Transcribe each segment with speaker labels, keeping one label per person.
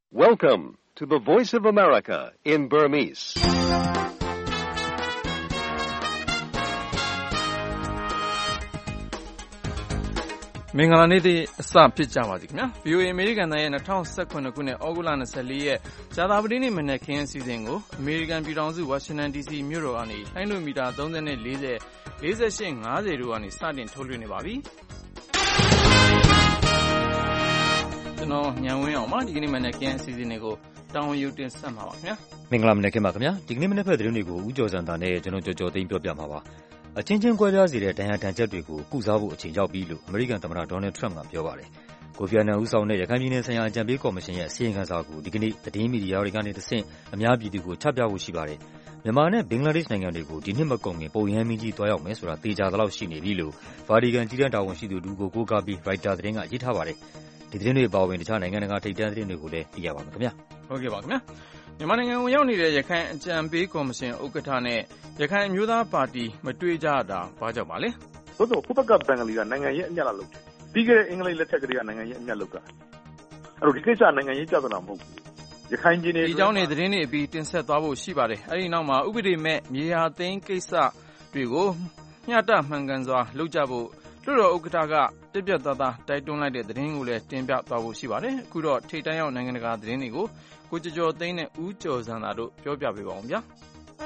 Speaker 1: Welcome to the Voice of America in Burmese.
Speaker 2: ။မင်္ဂလာနေ့သည့်အစဖြစ်ကြပါသည်ခင်ဗျာ VOA အမေရိကန်ရဲ့2019ခုနှစ်ဩဂုတ်လ24ရက်ကြာသပတေးနေ့မနက်ခင်းအစီအစဉ်ကိုအမေရိကန်ပြည်ထောင်စုဝါရှင်တန် DC မြို့တော်ကနေလိုင်းဒိုမီတာ30နဲ့40 48 50တို့ကနေစတင်ထုတ်လွှင့်နေပါပြီ။ကျွန်တော်ညံဝင်းအောင်ပါဒီကနေ့မနက်ခင်းအစီအစဉ်တွေကိုတောင်းယူတင်ဆက်မှာပါခင်ဗျာ
Speaker 3: ။မင်္ဂလာမနက်ခင်းပါခင်ဗျာ။ဒီကနေ့မနက်ဖက်သတင်းတွေကိုဦးကျော်စံတာနဲ့ကျွန်တော်ကြော်သိန်းပြောပြမှာပါ။အချင်းချင်းကွဲပြားစေတဲ့ဒဏ်ရာဒဏ်ချက်တွေကိုကုစားဖို့အချိန်ရောက်ပြီလို့အမေရိကန်သမ္မတဒေါ်နယ်ထရမ့်ကပြောပါတယ်။ကိုဖီအာနန်ဦးဆောင်တဲ့ရခိုင်ပြည်နယ်ဆိုင်ရာအကြံပေးကော်မရှင်ရဲ့အစီရင်ခံစာကိုဒီကနေ့သတင်းမီဒီယာတွေကနေတဆင့်အများပြည်သူကိုချပြဖို့ရှိပါတယ်။မြန်မာနဲ့ဘင်္ဂလားဒေ့ရှ်နိုင်ငံတွေကိုဒီနှစ်မကုန်ခင်ပုံရမ်းမင်းကြီးတွားရောက်မယ်ဆိုတာသေချာသလောက်ရှိနေပြီလို့ဗာတီကန်ကြီးတန်းတာဝန်ရှိသူတို့ကိုကားပြီးရိုက်တာသတင်းကရေးထားပါတယ်။ဒီသတင်းတွေပါဝင်တခြားနိုင်ငံတကာထိပ်တန်းသတင်းတွေကိုလည်းသိရပါမယ်ခင်ဗျာ
Speaker 2: ။ဟုတ်ကဲ့ပါခင်ဗျာ။မြန်မာနိုင်ငံကိုရောက်နေတဲ့ရခိုင်အကြံပေးကော်မရှင်ဥက္ကဋ္ဌနဲ့ရခိုင်အမျိုးသားပါတီမတွေ့ကြတာဘာကြောင့်ပါလဲ
Speaker 4: ။သို့သော်ခုဘက်ကဘင်္ဂလီကနိုင်ငံရေးအမျက်လာလုပ်တယ်။ပြီးခဲ့တဲ့အင်္ဂလိပ်လက်ထက်ကလေးကနိုင်ငံရေးအမျက်လုပ်တာ။အဲ့တော့ဒီကိစ္စနိုင်ငံရေးပြဿနာမဟုတ်ဘူး။ရခိုင်ပြည်နယ်
Speaker 2: ဒီအကြောင်းတွေသတင်းတွေအပြီးတင်ဆက်သွားဖို့ရှိပါတယ်။အဲ့ဒီနောက်မှာဥပဒေမဲ့မြေယာသိမ်းကိစ္စတွေကိုမျှတမှန်ကန်စွာလုပ်ကြဖို့လွှတ်တော်ဥက္ကဋ္ဌကပြတ်သားတိုက်တွန်းလိုက်တဲ့သတင်းကိုလည်းတင်ပြသွားဖို့ရှိပါတယ်။အခုတော့ထိပ်တန်းရောက်နိုင်ငံတကာသတင်းတွေကိုကိုကျော်သိန်းနဲ့ဦးကျော်စံသာတို့ပြောပြပေးပါအောင်ဗျာ။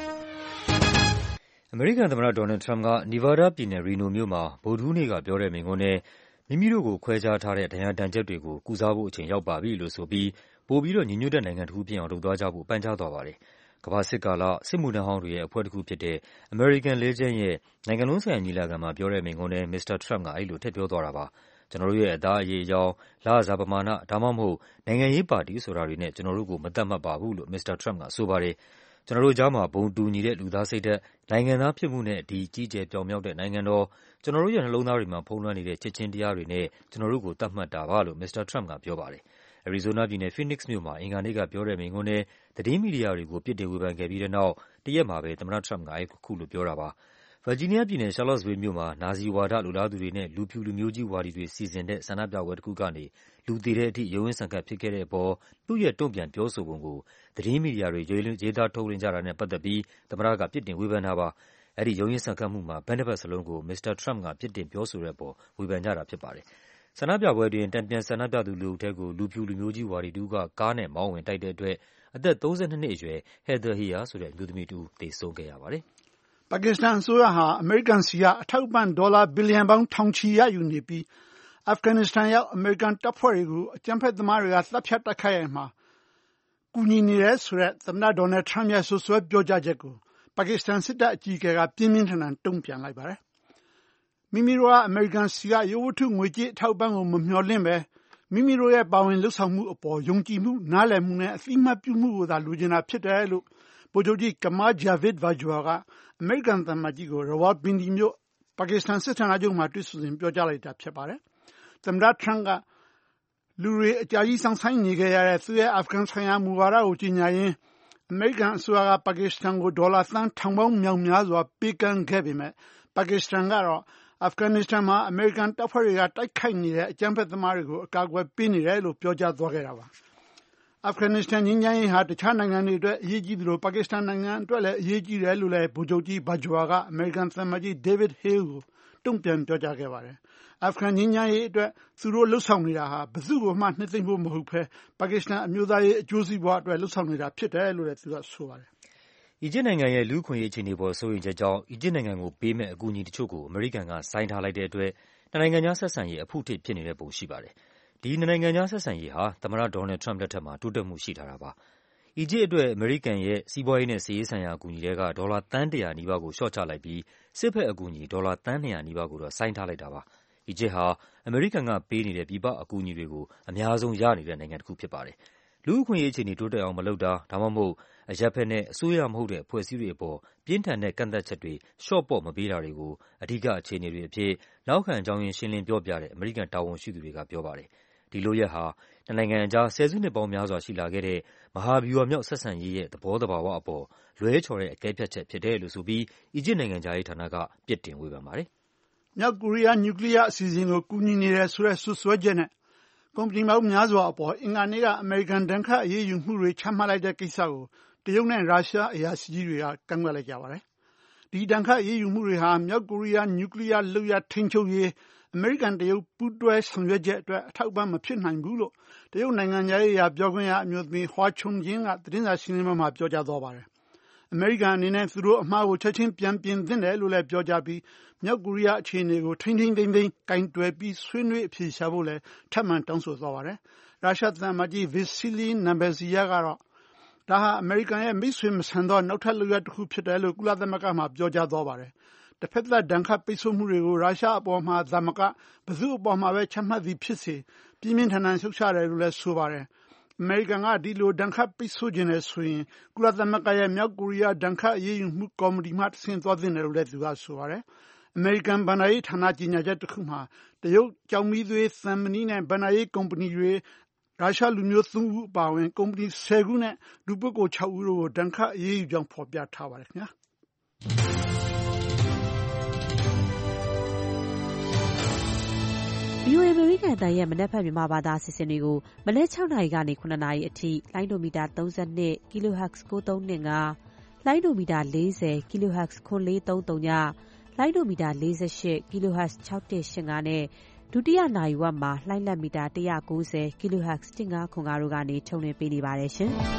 Speaker 3: အမေရိကန်သမ္မတဒေါ်နယ်ထရမ့်ကနီဗားဒါးပြည်နယ်ရီနိုမြို့မှာဗုဒ္ဓဟူးနေ့ကပြောတဲ့မိန့်ခွန်းနဲ့မိမိတို့ကိုခွဲခြားထားတဲ့ဒဏ်ရာဒဏ်ချက်တွေကိုကုစားဖို့အချိန်ရောက်ပါပြီလို့ဆိုပြီးပိုပြီးတော့ညီညွတ်တဲ့နိုင်ငံတစ်ခုဖြစ်အောင်လုပ်သွားကြဖို့ပန်ကြားသွားပါတယ်။ကမ္ဘာစစ်ကာလစစ်မှုထမ်းဟောင်းတွေရဲ့အဖွဲ့တစ်ခုဖြစ်တဲ့ American Legion ရဲ့နိုင်ငံလုံးဆိုင်ရာညီလာခံမှာပြောတဲ့မိန့်ခွန်းနဲ့မစ္စတာထရမ့်ကအဲ့လိုထည့်ပြောသွားတာပါ။ကျွန်တော်တို့ရဲ့အသားအရည်အယောင်လစာပမာဏဒါမှမဟုတ်နိုင်ငံရေးပါတီဆိုတာတွေနဲ့ကျွန်တော်တို့ကိုမတတ်မှတ်ပါဘူးလို့မစ္စတာထရမ့်ကဆိုပါတယ်။ကျွန်တော်တို့ကြားမှာဘုံတူညီတဲ့လူသားစိတ်ဓာတ်နိုင်ငံသားဖြစ်မှုနဲ့ဒီကြီးကျယ်ပြောင်မြောက်တဲ့နိုင်ငံတော်ကျွန်တော်တို့ရဲ့နှလုံးသားတွေမှာဖုံးလွှမ်းနေတဲ့ချစ်ချင်းတရားတွေနဲ့ကျွန်တော်တို့ကိုတတ်မှတ်တာပါလို့မစ္စတာထရမ့်ကပြောပါတယ်။ Arizona ပြည်နယ် Phoenix မြို့မှာအင်္ဂါနေ့ကပြောတဲ့မိန့်ခွန်းနဲ့သတင်းမီဒီယာတွေကိုပြစ်တင်ဝေဖန်ခဲ့ပြီးတဲ့နောက်တရက်မှာပဲသမ္မတထရမ့်ကအခုလိုပြောတာပါ။ ဗာဂျီးနီးယားပြည်နယ် Charlottesville မြို့မှာနာဇီဝါဒလိုလားသူတွေနဲ့လူဖြူလူမျိုးကြီးဝါဒီတွေစီစဉ်တဲ့ဆန္ဒပြပွဲတစ်ခုကနေလူသေတဲ့အထိရုန်းရင်းဆန်ခတ်ဖြစ်ခဲ့တဲ့အပေါ်သူ့ရဲ့တုံ့ပြန်ပြောဆိုပုံကိုသတင်းမီဒီယာတွေရေးသားထုတ်လွှင့်ကြတာနဲ့ပတ်သက်ပြီးသမ္မတကပြစ်တင်ဝေဖန်တာပါ။အဲဒီရုန်းရင်းဆန်ခတ်မှုမှာဘက်နှစ်ဘက်စလုံးကိုမစ္စတာထရမ့်ကပြစ်တင်ပြောဆိုတဲ့အပေါ်ဝေဖန်ကြတာဖြစ်ပါတယ်။ဆန္ဒပြပွဲတွင်တန်ပြန်ဆန္ဒပြသူလူအုပ်ထဲကိုလူဖြူလူမျိုးကြီးဝါဒီတစ်ဦးကကားနဲ့မောင်းဝင်တိုက်တဲ့အတွက်အသက်32နှစ်အရွယ် Heather Heyer ဆိုတဲ့အမျိုးသမီးတစ်ဦးသေဆုံးခဲ့ရပါတယ်
Speaker 5: ။ပါကစ္စတန်အစိုးရဟာအမေရိကန်ဆီကအထောက်အပံ့ဒေါ်လာဘီလီယံပေါင်းထောင်ချီရယူနေပြီးအာဖဂန်နစ္စတန်ရောက်အမေရိကန်တပ်ဖွဲ့တွေကိုအကြမ်းဖက်သမားတွေကတပ်ဖြတ်တိုက်ခိုက်ရမှာကူညီနေတယ်ဆိုတဲ့သမ္မတဒေါ်နယ်ထရမ့်ရဲ့ဆွဆွဲပြောကြားချက်ကိုပါကစ္စတန်စစ်တပ်အကြီးအကဲကပြင်းပြင်းထန်ထန်တုံ့ပြန်လိုက်ပါတယ်။မိမိတို့ကအမေရိကန်ဆီကရုပ်ဝတ္ထုငွေကြေးအထောက်အပံ့ကိုမမျှော်လင့်ပဲမိမိတို့ရဲ့ပါဝင်လှုပ်ဆောင်မှုအပေါ်ယုံကြည်မှုနားလည်မှုနဲ့အသိအမှတ်ပြုမှုကိုသာလိုချင်တာဖြစ်တယ်လို့ဗိုလ်ချုပ်ကြီးကမာဂျာဗစ်ဘာဂျွာကအမေရိကန်သမ္မတကြီးကိုရဝါဘင်ဒီမြို့ပါကစ္စတန်စစ်ဌာနချုပ်မှာတွေ့ဆုံစဉ်ပြောကြားလိုက်တာဖြစ်ပါတယ်။သမ္မတထရမ့်ကလူတွေအကြာကြီးစောင့်ဆိုင်းနေခဲ့ရတဲ့သူရဲ့အာဖဂန်ဆိုင်ရာမူဝါဒကိုကြီးညာရင်းအမေရိကန်အစိုးရကပါကစ္စတန်ကိုဒေါ်လာသန်းထောင်ပေါင်းမြောက်များစွာပေးကမ်းခဲ့ပေမဲ့ပါကစ္စတန်ကတော့အာဖဂန်နစ္စတန်မှာအမေရိကန်တပ်ဖွဲ့တွေကတိုက်ခိုက်နေတဲ့အကြမ်းဖက်သမားတွေကိုအကာအကွယ်ပေးနေတယ်လို့ပြောကြားသွားခဲ့တာပါ။အာဖဂန်နစ္စတန်ငြိမ်းချမ်းရေးဟာတခြားနိုင်ငံတွေအတွက်အရေးကြီးသလိုပါကစ္စတန်နိုင်ငံအတွက်လည်းအရေးကြီးတယ်လို့လည်းဗိုလ်ချုပ်ကြီးဘာဂျွာကအမေရိကန်သံအမတ်ကြီးဒေးဗစ်ဟေးကိုတုံ့ပြန်ပြောကြားခဲ့ပါတယ်။အာဖဂန်ငြိမ်းချမ်းရေးအတွက်သူတို့လှုပ်ဆောင်နေတာဟာဘယ်သူ့ကိုမှနှိမ့်သိမ့်ဖို့မဟုတ်ဘဲပါကစ္စတန်အမျိုးသားရေးအကျိုးစီးပွားအတွက်လှုပ်ဆောင်နေတာဖြစ်တယ်လို့လည်းသူကဆိုပါတယ်
Speaker 3: ။အီဂျစ်နိုင်ငံရဲ့လူ့အခွင့်အရေးအခြေအနေပေါ်စိုးရိမ်ချက်ကြောင့်အီဂျစ်နိုင်ငံကိုပေးမယ့်အကူအညီတချို့ကိုအမေရိကန်ကဆိုင်းထားလိုက်တဲ့အတွက်နှစ်နိုင်ငံကြားဆက်ဆံရေးအဖုအထစ်ဖြစ်နေတဲ့ပုံရှိပါတယ်။ဒီနှစ်နိုင်ငံကြားဆက်ဆံရေးဟာသမ္မတဒေါ်နယ်ထရမ့်လက်ထက်မှာတိုးတက်မှုရှိထားတာပါ။အီဂျစ်အတွက်အမေရိကန်ရဲ့စီးပွားရေးနဲ့စစ်ရေးဆိုင်ရာအကူအညီတွေကဒေါ်လာသန်း100နီးပါးကိုလျှော့ချလိုက်ပြီးစစ်ဘက်အကူအညီဒေါ်လာသန်း200နီးပါးကိုတော့ဆိုင်းထားလိုက်တာပါ။အီဂျစ်ဟာအမေရိကန်ကပေးနေတဲ့ပြည်ပအကူအညီတွေကိုအများဆုံးရနေတဲ့နိုင်ငံတစ်ခုဖြစ်ပါတယ်။လူ့အခွင့်အရေးအခြေအနေတိုးတက်အောင်မလုပ်တာဒါမှမဟုတ်အရပ်ဘက်နဲ့အစိုးရမဟုတ်တဲ့အဖွဲ့အစည်းတွေအပေါ်ပြင်းထန်တဲ့ကန့်သတ်ချက်တွေလျှော့ပေါ့မပေးတာတွေကိုအဓိကအခြေအနေတွေအဖြစ်နောက်ခံအကြောင်းရင်းရှင်းလင်းပြောပြတဲ့အမေရိကန်တာဝန်ရှိသူတွေကပြောပါတယ်။ဒီလုပ်ရပ်ဟာနှစ်နိုင်ငံအကြားဆယ်စုနှစ်ပေါင်းများစွာရှိလာခဲ့တဲ့မဟာဗျူဟာမြောက်ဆက်ဆံရေးရဲ့သဘောသဘာဝအပေါ်လွဲချော်တဲ့အကဲဖြတ်ချက်ဖြစ်တယ်လို့ဆိုပြီးအီဂျစ်နိုင်ငံခြားရေးဌာနကပြစ်တင်ဝေဖန်ပါတယ်
Speaker 5: ။မြောက်ကိုရီးယားနျူကလ িয়ার အစီအစဉ်ကိုကူညီနေတယ်ဆိုတဲ့ဆွဆွဲချက်နဲ့ကုမ္ပဏီပေါင်းများစွာအပေါ်အင်္ဂါနေ့ကအမေရိကန်ဒဏ်ခတ်အရေးယူမှုတွေချမှတ်လိုက်တဲ့ကိစ္စကိုတရုတ်နဲ့ရုရှားအရာရှိကြီးတွေကကန့်ကွက်လိုက်ကြပါတယ်။ဒီဒဏ်ခတ်အရေးယူမှုတွေဟာမြောက်ကိုရီးယားနျူကလ িয়ার လုပ်ရပ်ထိန်းချုပ်ရေးအမေရိကန်တရုတ်ပူးတွဲဆောင်ရွက်ချက်အတွက်အထောက်အပံ့မဖြစ်နိုင်ဘူးလို့တရုတ်နိုင်ငံသားရေးရာပြောခွင့်ရအမျိုးသမီးဟွာချုံဂျင်းကသတင်းစာရှင်းလင်းပွဲမှာပြောကြားသွားပါတယ်။အမေရိကန်အနေနဲ့သူတို့အမှားကိုချက်ချင်းပြန်ပြင်သင့်တယ်လို့လည်းပြောကြားပြီးမြောက်ကိုရီးယားအခြေအနေကိုထိန်းသိမ်းကင်တွယ်ပြီးဆွေးနွေးအဖြေရှာဖို့လည်းထပ်မံတောင်းဆိုသွားပါတယ်။ရုရှားသံအမတ်ကြီး Vasily Nebenzia ကတော့ဒါဟာအမေရိကန်ရဲ့မိတ်ဆွေမဆန်သောနောက်ထပ်လုပ်ရပ်တစ်ခုဖြစ်တယ်လို့ကုလသမဂ္ဂမှာပြောကြားသွားပါတယ်။တစ်ဖက်သက်ဒဏ်ခတ်ပိတ်ဆို့မှုတွေကိုရုရှားအပေါ်မှာသာမကဘယ်သူအပေါ်မှာပဲချမှတ်သည်ဖြစ်စေပြင်းပြင်းထန်ထန်ရှုတ်ချတယ်လို့လည်းဆိုပါတယ်။အမေရိကန်ကဒီလိုဒဏ်ခတ်ပိတ်ဆို့ခြင်းနဲ့ဆိုရင်ကုလသမဂ္ဂရဲ့မြောက်ကိုရီးယားဒဏ်ခတ်အရေးယူမှုကော်မတီမှတဆင့်သွားသင့်တယ်လို့လည်းသူကဆိုပါတယ်။အမေရိကန်ဘဏ္ဍာရေးဌာနကြီးညာချက်တစ်ခုမှာတရုတ်ကြောင်မီးသွေးသံမဏိနဲ့ဘဏ္ဍာရေးကုမ္ပဏီတွေရုရှားလူမျိုး3ဦးအပါအဝင်ကုမ္ပဏီ10ခုနဲ့လူပုဂ္ဂိုလ်6ဦးတို့ကိုဒဏ်ခတ်အရေးယူကြောင်းဖော်ပြထားပါတယ်ခင်ဗျာ။
Speaker 6: VOA အမေရိကန်အသံရဲ့မနက်ဖြန်မြန်မာဘာသာအစီအစဉ်တွေကိုမနက်6နာရီကနေ9နာရီအထိလိုင်းဒိုမီတာ32 kHz 9325လိုင်းဒိုမီတာ40 kHz 9330ညလိုင်းဒိုမီတာ48 kHz 6185နဲ့ဒုတိယနာရီဝက်မှာလိုင်းလက်မီတာ190 kHz 1505တို့ကနေထုတ်လွှင့်ပေးနေပါတယ်ရှင်။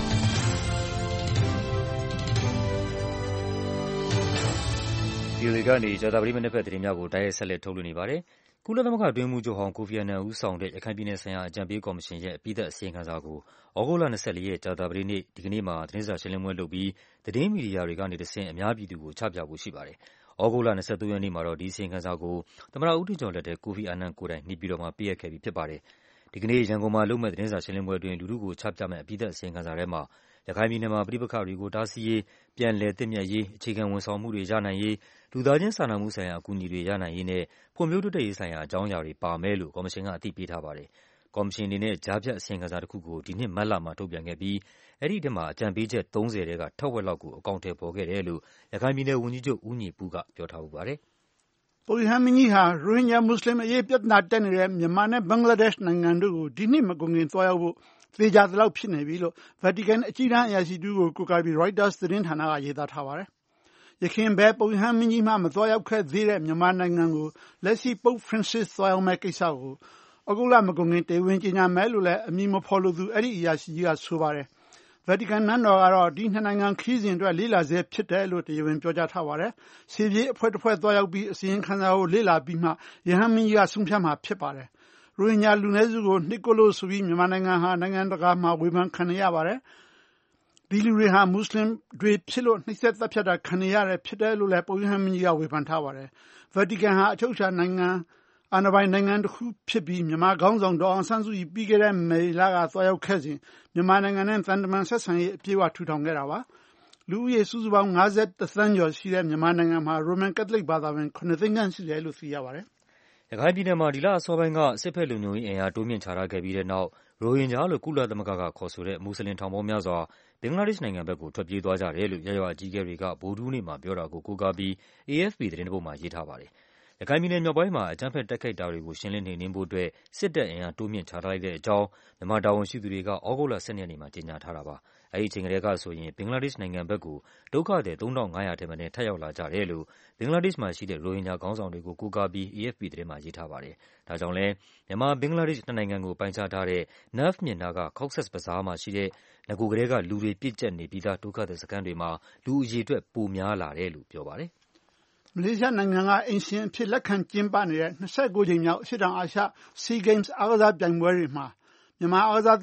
Speaker 3: ဒီကနေကြာသပတေးမနက်ဖြန်သတင်းများကိုတိုက်ရိုက်ဆက်လက်ထုတ်လွှင့်နေပါတယ်။ကုလသမဂ္ဂအတွင်းရေးမှူးချုပ်ဟောင်းကိုဖီအာနန်ဦးဆောင်တဲ့ရခိုင်ပြည်နယ်ဆိုင်ရာအကြံပေးကော်မရှင်ရဲ့အပြီးသတ်အစီရင်ခံစာကိုဩဂုတ်လ24ရက်ကြာသပတေးနေ့ဒီကနေ့မှာသတင်းစာရှင်းလင်းပွဲလုပ်ပြီးသတင်းမီဒီယာတွေကနေတဆင့်အများပြည်သူကိုချပြဖို့ရှိပါတယ်။ဩဂုတ်လ23ရက်နေ့မှာတော့ဒီအစီရင်ခံစာကိုသမ္မတဦးထင်ကျော်လက်ထက်ကိုဖီအာနန်ကိုယ်တိုင်နေပြည်တော်မှာပေးအပ်ခဲ့ပြီးဖြစ်ပါတယ်။ဒီကနေ့ရန်ကုန်မှာလုပ်မဲ့သတင်းစာရှင်းလင်းပွဲအတွင်းလူထုကိုချပြမဲ့အပြီးသတ်အစီရင်ခံစာထဲမှာရခိုင်ပြည်နယ်မှာပြည်ပခါတွေကိုတားဆီးရေးပြန်လည်သင့်မြတ်ရေးအခြေခံဝန်ဆောင်မှုတွေရနိုင်ရေးလူသားချင်းစာနာမှုဆိုင်ရာအကူအညီတွေရနိုင်ရေးနဲ့ဖွံ့ဖြိုးတိုးတက်ရေးဆိုင်ရာအကြောင်းအရာတွေပါမယ်လို့ကော်မရှင်ကအသိပေးထားပါတယ်။ကော်မရှင်အနေနဲ့ကြားဖြတ်အစီရင်ခံစာတစ်ခုကိုဒီနှစ်မတ်လမှာထုတ်ပြန်ခဲ့ပြီးအဲ့ဒီထဲမှာအကြံပေးချက်30တဲကထက်ဝက်လောက်ကိုအကောင့်ထဲပေါ်ခဲ့တယ်လို့ရခိုင်ပြည်နယ်ဝန်ကြီးချုပ်ဦးညီပူးကပြောထားပါတယ်
Speaker 5: ။ပုပ်ရဟန်းမင်းကြီးဟာရိုဟင်ဂျာမွတ်စလင်အရေးပြဿနာတက်နေတဲ့မြန်မာနဲ့ဘင်္ဂလားဒေ့ရှ်နိုင်ငံတို့ကိုဒီနှစ်မကုန်ခင်သွားရောက်ဖို့သေချာသလောက်ဖြစ်နေပြီလို့ဗာတီကန်အကြီးတန်းအရာရှိတူကိုကိုးကားပြီး Reuters သတင်းဌာနကရေးသားထားပါတယ်။ယခင်ဘဲပုပ်ရဟန်းမင်းကြီးမှမသွားရောက်ခဲ့သေးတဲ့မြန်မာနိုင်ငံကိုလက်ရှိပုပ် Francis သွားရောက်မဲ့ကိစ္စကိုဩဂုတ်လမကုန်ခင်တရားဝင်ကြေညာမယ်လို့လည်းအမည်မဖော်လိုသူအဲ့ဒီအရာရှိကြီးကဆိုပါတယ်။ဗာတီကန်နန်းတော်ကတော့ဒီနှစ်နိုင်ငံခရီးစဉ်အတွက်လေ့လာဆဲဖြစ်တယ်လို့တရားဝင်ပြောကြားထားပါတယ်။စီပြေးအဖွဲ့တစ်ဖွဲ့သွားရောက်ပြီးအစီရင်ခံစာကိုလေ့လာပြီးမှယဟန်မင်းကြီးကဆုံးဖြတ်မှာဖြစ်ပါတယ်။ရိုဟင်ဂျာလူနည်းစုကိုနှိပ်ကွပ်လို့ဆိုပြီးမြန်မာနိုင်ငံဟာနိုင်ငံတကာမှာဝေဖန်ခံရပါတယ်။ဒီလူတွေဟာမွတ်စလင်တွေဖြစ်လို့နှိပ်စက်တပ်ဖြတ်တာခံရတယ်ဖြစ်တယ်လို့လည်းပုပ်ရဟန်းမင်းကြီးကဝေဖန်ထားပါတယ်။ဗာတီကန်ဟာအချုပ်အခြာနိုင်ငံအာဏာပိုင်နိုင်ငံတစ်ခုဖြစ်ပြီးမြန်မာခေါင်းဆောင်ဒေါ်အောင်ဆန်းစုကြည်ပြီးခဲ့တဲ့မေလကသွားရောက်ခဲ့စဉ်မြန်မာနိုင်ငံနဲ့သံတမန်ဆက်ဆံရေးအပြည့်အဝထူထောင်ခဲ့တာပါ။လူဦးရေစုစုပေါင်း51သန်းကျော်ရှိတဲ့မြန်မာနိုင်ငံမှာရိုမန်ကက်သလစ်ဘာသာဝင်9သိန်းခန့်ရှိတယ်လို့သိရပါတယ်
Speaker 3: ။ရခိုင်ပြည်နယ်မှာဒီလအစောပိုင်းကစစ်ဖက်လုံခြုံရေးအင်အားတိုးမြင့်ချထားခဲ့ပြီးတဲ့နောက်ရိုဟင်ဂျာလို့ကုလသမဂ္ဂကခေါ်ဆိုတဲ့မွတ်စလင်ထောင်ပေါင်းများစွာဘင်္ဂလားဒေ့ရှ်နိုင်ငံဘက်ကိုထွက်ပြေးသွားကြတယ်လို့ရပ်ရွာအကြီးအကဲတွေကဗုဒ္ဓဟူးနေ့မှာပြောတာကိုကိုးကားပြီး AFP သတင်းတစ်ပုဒ်မှာရေးထားပါတယ်။ရခိုင်ပြည်နယ်မြောက်ပိုင်းမှာအကြမ်းဖက်တိုက်ခိုက်တာတွေကိုရှင်းလင်းနှိမ်နင်းဖို့အတွက်စစ်တပ်အင်အားတိုးမြင့်ချထားလိုက်တဲ့အကြောင်းမြန်မာတာဝန်ရှိသူတွေကဩဂုတ်လ12ရက်နေ့မှာကြေညာထားတာပါ။အဲဒီအချိန်ကတည်းကဆိုရင်ဘင်္ဂလားဒေ့ရှ်နိုင်ငံဘက်ကိုဒုက္ခသည်3500ထက်မနည်းထပ်ရောက်လာကြတယ်လို့ဘင်္ဂလားဒေ့ရှ်မှာရှိတဲ့ရိုဟင်ဂျာခေါင်းဆောင်တွေကိုကိုးကားပြီး AFP သတင်းမှာရေးထားပါတယ်။ဒါကြောင့်လဲမြန်မာဘင်္ဂလားဒေ့ရှ်နှစ်နိုင်ငံကိုပိုင်းခြားထားတဲ့ Naf မြစ်နားက Cox's Bazar မှာရှိတဲ့ငကိုကတည်းကလူတွေပြည့်ကျက်နေပြီးသားဒုက္ခသည်စခန်းတွေမှာလူအရေအတွက်ပိုများလာတယ်လို့ပြောပါတယ်
Speaker 5: ။မလေးရှားနိုင်ငံကအိမ်ရှင်အဖြစ်လက်ခံကျင်းပနေတဲ့29ကြိမ်မြောက်အရှေ့တောင်အာရှ SEA Games အားကစားပြိုင်ပွဲတွေမှာမြန်မာအားကစားအသ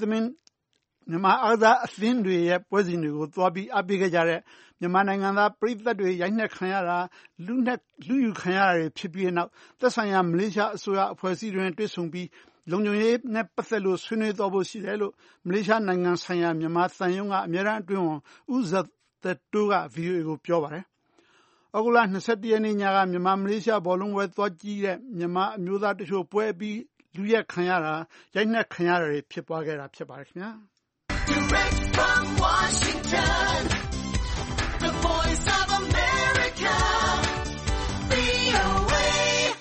Speaker 5: င်းတွေရဲ့ပွဲစဉ်တွေကိုသွားပြီးအားပေးခဲ့ကြတဲ့မြန်မာနိုင်ငံသားပရိသတ်တွေရိုက်နှက်ခံရတာလူယူခံရတာတွေဖြစ်ပြီးတဲ့နောက်သက်ဆိုင်ရာမလေးရှားအစိုးရအဖွဲ့အစည်းတွေနဲ့တွေ့ဆုံပြီးလုံခြုံရေးနဲ့ပတ်သက်လို့ဆွေးနွေးသွားဖို့ရှိတယ်လို့မလေးရှားနိုင်ငံဆိုင်ရာမြန်မာသံရုံးကအမြဲတမ်းအတွင်းဝန်ဦးဇတ်တိုးက VOA ကိုပြောပါတယ်။ဩဂုတ်လ21ရက်နေ့ညကမြန်မာမလေးရှားဘောလုံးပွဲသွားကြည့်တဲ့မြန်မာအမျိုးသားတချို့ပွဲပြီးလူရက်ခံရတာရိုက်နှက်ခံရတာတွေဖြစ်ပွားခဲ့တာဖြစ်ပါတယ်ခင်ဗျာ။ Direct from Washington, the voice of America, VOA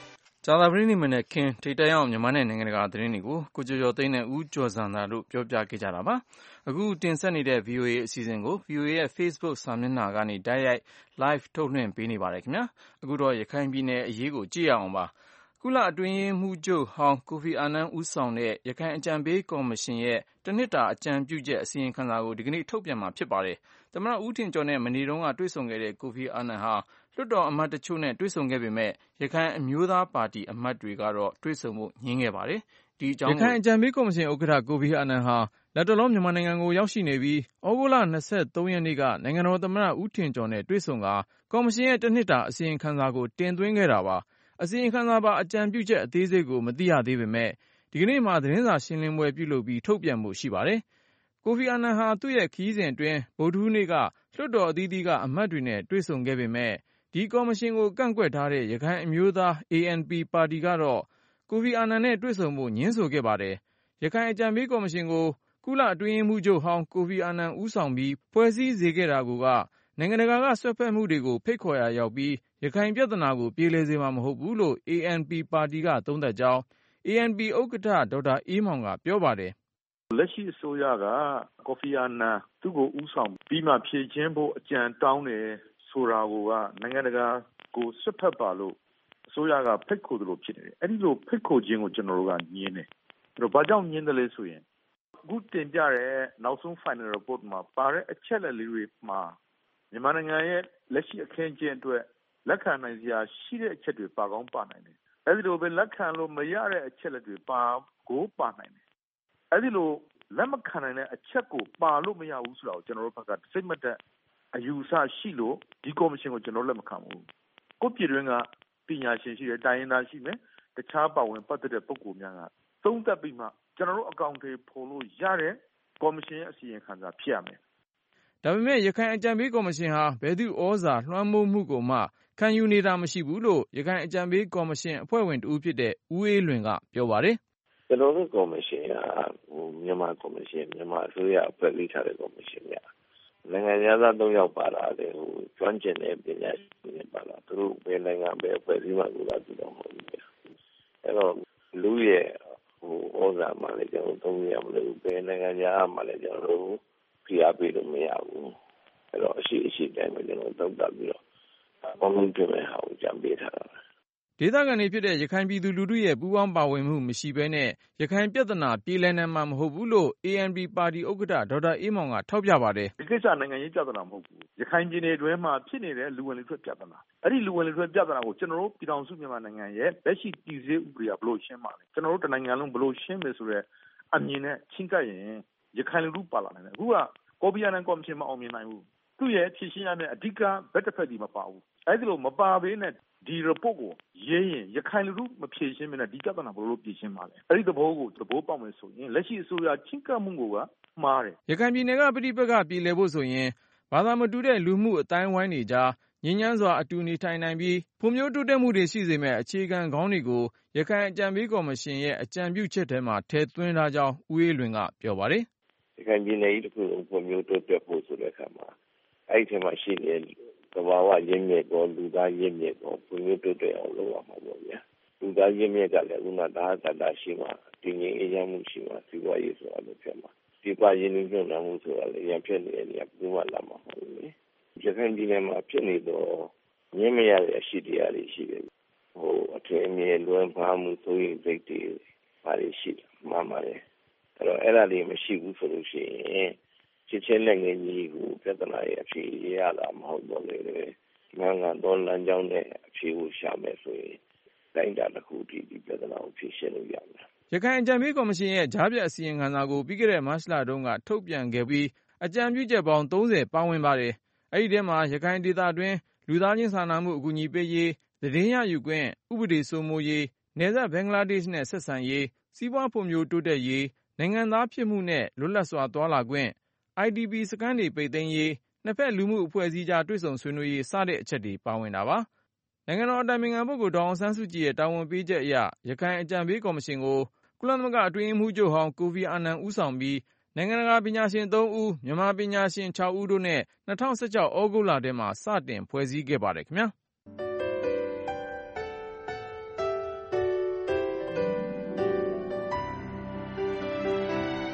Speaker 2: ကြာသပတေးနေ့မနက်ခင်းထိပ်တန်းရောက်မြန်မာနဲ့နိုင်ငံတကာသတင်းတွေကိုကိုကျော်ကျော်သိန်းနဲ့ဦးကျော်စံသာတို့ပြောပြခဲ့ကြတာပါ။အခုတင်ဆက်နေတဲ့ VOA အစီအစဉ်ကို VOA ရဲ့ Facebook စာမျက်နှာကနေတိုက်ရိုက် live ထုတ်လွှင့်ပေးနေပါတယ်ခင်ဗျာ။အခုတော့ရခိုင်ပြည်နယ်အရေးကိုကြည့်ရအောင်ပါ။ကုလအတွင်းရေးမှူးချုပ်ဟောင်းကိုဖီအာနန်ဦးဆောင်တဲ့ရခိုင်အကြံပေးကော်မရှင်ရဲ့တနှစ်တာအကြံပြုချက်အစီရင်ခံစာကိုဒီကနေ့ထုတ်ပြန်မှာဖြစ်ပါတယ်။သမ္မတဦးထင်ကျော်နဲ့မနေ့တုန်းကတွေ့ဆုံခဲ့တဲ့ကိုဖီအာနန်ဟာလွှတ်တော်အမတ်တချို့နဲ့တွေ့ဆုံခဲ့ပေမဲ့ရခိုင်အမျိုးသားပါတီအမတ်တွေကတော့တွေ့ဆုံဖို့ငြင်းခဲ့ပါတယ်။ဒီအကြောင်းရခိုင်အကြံပေးကော်မရှင်ဥက္ကဋ္ဌကိုဖီအာနန်ဟာလက်တလောမြန်မာနိုင်ငံကိုရောက်ရှိနေပြီးဩဂုတ်လ23ရက်နေ့ကနိုင်ငံတော်သမ္မတဦးထင်ကျော်နဲ့တွေ့ဆုံကာကော်မရှင်ရဲ့တနှစ်တာအစီရင်ခံစာကိုတင်သွင်းခဲ့တာပါ။အစီရင်ခံစာပါအကြံပြုချက်အသေးစိတ်ကိုမသိရသေးပေမဲ့ဒီကနေ့မှသတင်းစာရှင်းလင်းပွဲပြုလုပ်ပြီးထုတ်ပြန်ဖို့ရှိပါတယ်။ကိုဖီအာနန်ဟာသူ့ရဲ့ခရီးစဉ်အတွင်းဗုဒ္ဓဟူးနေ့ကလွှတ်တော်အသီးသီးကအမတ်တွေနဲ့တွေ့ဆုံခဲ့ပေမဲ့ဒီကော်မရှင်ကိုကန့်ကွက်ထားတဲ့ရခိုင်အမျိုးသား ANP ပါတီကတော့ကိုဖီအာနန်နဲ့တွေ့ဆုံဖို့ငြင်းဆိုခဲ့ပါတယ်။ရခိုင်အကြံပေးကော်မရှင်ကိုကုလအတွင်းရေးမှူးချုပ်ဟောင်းကိုဖီအာနန်ဦးဆောင်ပြီးဖွဲ့စည်းစေခဲ့တာကနိုင်ငံတကာကဆွဲဖက်မှုတွေကိုဖိတ်ခေါ်ရာရောက်ပြီးရခိုင်ပြဿနာကိုပြေလည်စေမှာမဟုတ်ဘူးလို့ ANP ပါတီကသုံးသပ်ကြောင်း ANP ဥက္ကဋ္ဌဒေါက်တာအေးမောင်ကပြောပါတယ်
Speaker 4: ။လက်ရှိအစိုးရကကိုဖီအာနန်သူ့ကိုဦးဆောင်ပြီးမှဖြည့်ချင်းဖို့အကြံတောင်းတယ်ဆိုတာကနိုင်ငံတကာကိုဆွတ်ဖက်ပါလို့အစိုးရကဖိတ်ခေါ်တယ်လို့ဖြစ်နေတယ်။အဲ့ဒီလိုဖိတ်ခေါ်ခြင်းကိုကျွန်တော်တို့ကညင်းတယ်။ဘာကြောင့်ညင်းတယ်လဲဆိုရင်အခုတင်ပြတဲ့နောက်ဆုံး final report မှာပါတဲ့အချက်လက်လေးတွေမှာမြန်မာနိုင်ငံရဲ့လက်ရှိအခင်းအကျင်းအတွက်လက်ခံနိုင်စရာရှိတဲ့အချက်တွေပါကောင်းပါနိုင်တယ်။အဲ့ဒီလိုပဲလက်ခံလို့မရတဲ့အချက်လက်တွေပါနိုင်တယ်။အဲ့ဒီလိုလက်မခံနိုင်တဲ့အချက်ကိုပါလို့မရဘူးဆိုတာကိုကျွန်တော်တို့ဘက်ကစိတ်မတက်အယူအဆရှိလို့ဒီကော်မရှင်ကိုကျွန်တော်လက်မခံဘူး။ကိုပြည်တွင်းကပညာရှင်ရှိတယ်တိုင်းရင်းသားရှိမယ်တခြားပါဝင်ပတ်သက်တဲ့ပုဂ္ဂိုလ်များကသုံးသပ်ပြီးမှကျွန်တော်တို့အကောင့်တွေဖော်လို့ရတဲ့ကော်မရှင်ရဲ့အစီရင်ခံစာဖြစ်ရမယ်
Speaker 2: ။ဒါပေမဲ့ရခိုင်အကြံပေးကော်မရှင်ဟာဘယ်သူဩဇာလွှမ်းမိုးမှုကိုမှခံယူနေတာမရှိဘူးလို့ရခိုင်အကြံပေးကော်မရှင်အဖွဲ့ဝင်တဦးဖြစ်တဲ့ဦးအေးလွင်ကပြောပါတယ်
Speaker 7: ။ကျွန်တော်တို့ကော်မရှင်ကမြန်မာကော်မရှင်မြန်မာအစိုးရအဖွဲ့လေးထားတဲ့ကော်မရှင်များနိုင်ငံသား3ယောက်ပါလာတယ်ကျွမ်းကျင်တဲ့ပညာရှင်တွေပါလာသူတို့ဘယ်နိုင်ငံပဲအဖွဲ့အစည်းမှကိုလာကြည့်တော့မဟုတ်ဘူး။အဲ့တော့လူရဲ့ဩဇာမှလည်းကျွန်တော်သုံးရမလို့ဘယ်နိုင်ငံသားမှလည်းကျွန်တော်တို့ဖိအားပေးလို့မရဘူး။အဲ့တော့အရှိတိုင်းပဲကျွန်တော်တောက်တာပြီးတော့ပေါင်းလုံးပြမယ်ဟာကိုကြံပေးထားတာ
Speaker 2: ။ဒေသခံတွေဖြစ်တဲ့ရခိုင်ပြည်သူလူထုရဲ့ပူးပေါင်းပါဝင်မှုမရှိဘဲနဲ့ရခိုင်ပြဿနာပြေလည်နိုင်မှာမဟုတ်ဘူးလို့ ANP ပါတီဥက္ကဋ္ဌဒေါက်တာအေးမောင်ကထောက်ပြပါတယ်
Speaker 4: ။ဒီကိစ္စနိုင်ငံရေးပြဿနာမဟုတ်ဘူး။ရခိုင်ပြည်နယ်တွင်းမှာဖြစ်နေတဲ့လူဝင်လူထွက်ပြဿနာ။အဲ့ဒီလူဝင်လူထွက်ပြဿနာကိုကျွန်တော်တို့ပြည်ထောင်စုမြန်မာနိုင်ငံရဲ့လက်ရှိတည်ဆဲဥပဒေကဘယ်လိုရှင်းမှာလဲ။ကျွန်တော်တို့တနိုင်ငံလုံးဘယ်လိုရှင်းမယ်ဆိုတဲ့အမြင်နဲ့ချင်းကပ်ရင်ရခိုင်လူထုပါလာနိုင်တယ်။အခုကကိုဖီအာနန်ကော်မရှင်မအောင်မြင်နိုင်ဘူး။သူ့ရဲ့ဖြည့်ရှင်းရမယ့်အဓိကဘက်တစ်ဖက်ဒီမပါဘူး။အဲ့ဒီလိုမပါဘဲနဲ့ဒီ report ကိုရေးရင်ရခိုင်လူထုမဖြေရှင်းမနဲ့ဒီပြဿနာဘယ်လိုဖြေရှင်းမှာလဲအဲ့ဒီသဘောပေါက်မယ်ဆိုရင်လက်ရှိအစိုးရချင်းကပ်မှုကမှားတယ်
Speaker 2: ရခိုင်ပြည်နယ်ကပြည်ပကပြည်လည်ဖို့ဆိုရင်ဘာသာမတူတဲ့လူမှုအတိုင်းဝိုင်းတွေကြားငြိမ်းချမ်းစွာအတူနေထိုင်နိုင်ပြီးဖွံ့ဖြိုးတိုးတက်မှုတွေရှိစေမယ့်အခြေခံခေါင်းတွေကိုရခိုင်အကြံပေးကော်မရှင်ရဲ့အကြံပြုချက်ထဲမှာထည့်သွင်းထားကြောင်းဦးအေးလွင်ကပြောပါတယ်
Speaker 7: ရခိုင်ပြည်နယ်ကြီးတစ်ခုလုံးဖွံ့ဖြိုးတိုးတက်ဖို့ဆိုတဲ့အခါမှာအဲ့ဒီထဲမှာရှိတဲ့သဘာဝရင်းမြစ်ပေါ်လူသားရင်းမြစ်ပေါ်ဖွံ့ဖြိုးတိုးတက်အောင်လုပ်ရမှာပေါ့ဗျာလူသားရင်းမြစ်ကလည်းဥနာဒါသတ္တရှိမှတည်ငြိမ်အေးချမ်းမှုရှိမှဒီဘဝရေးဆိုတာလည်းဖြစ်မှာဒီဘဝရင်းနှီးမြှုပ်နှံမှုဆိုတာလည်းရံဖြစ်နေတဲ့နေရာဘယ်မှလာမှာမဟုတ်ဘူးလေရခိုင်ပြည်နယ်မှာဖြစ်နေတော့ငြင်းမရတဲ့အရှိတရားတွေရှိတယ်အထင်အမြင်လွန်ပါမှုဆိုရင်စိတ်တွေပါလိရှိတယ်မှန်ပါတယ်အဲ့တော့အဲ့ဒါတွေမရှိဘူးဆိုလို့ရှိရင်ချစ်ချင်းလက်ငယ်ကြီးကိုပြဿနာရဲ့အဖြေရတာမဟုတ်တော့လေနိုင်ငံတော်လမ်းကြောင်းနဲ့အဖြေကိုရှာမယ်ဆိုရင်တိုင်းတာတစ်ခုဒီပြဿနာကိုဖြေရှင်းလို့ရမယ်
Speaker 2: ရခိုင်အကြံပေးကော်မရှင်ရဲ့ကြားဖြတ်အစီရင်ခံစာကိုပြီးခဲ့တဲ့မတ်လတုန်းကထုတ်ပြန်ခဲ့ပြီးအကြံပြုချက်ပေါင်း30ပါဝင်ပါတယ်အဲ့ဒီထဲမှာရခိုင်ဒေသတွင်းလူသားချင်းစာနာမှုအကူအညီပေးရေးသတင်းရယူခွင့်ဥပဒေစိုးမိုးရေးနယ်စပ်ဘင်္ဂလားဒေ့ရှ်နဲ့ဆက်ဆံရေးစီးပွားဖွံ့ဖြိုးတိုးတက်ရေးနိုင်ငံသားဖြစ်မှုနဲ့လွတ်လပ်စွာသွားလာခွင့် IDP စခန်းတွေပိတ်သိမ်းရေးနှစ်ဖက်လူမှုအဖွဲ့အစည်းကြားတွေ့ဆုံဆွေးနွေးရေးစတဲ့အချက်တွေပါဝင်တာပါနိုင်ငံတော်အတိုင်ပင်ခံပုဂ္ဂိုလ်ဒေါ်အောင်ဆန်းစုကြည်ရဲ့တာဝန်ပေးချက်အရရခိုင်အကြံပေးကော်မရှင်ကိုကုလသမဂ္ဂအတွင်းရေးမှူးချုပ်ဟောင်းကိုဖီအာနန်ဦးဆောင်ပြီးနိုင်ငံတကာပညာရှင်3ဦးမြန်မာပညာရှင်6ဦးတို့နဲ့2016ဩဂုတ်လထဲမှာစတင်ဖွဲ့စည်းခဲ့ပါတယ်ခင်ဗျာ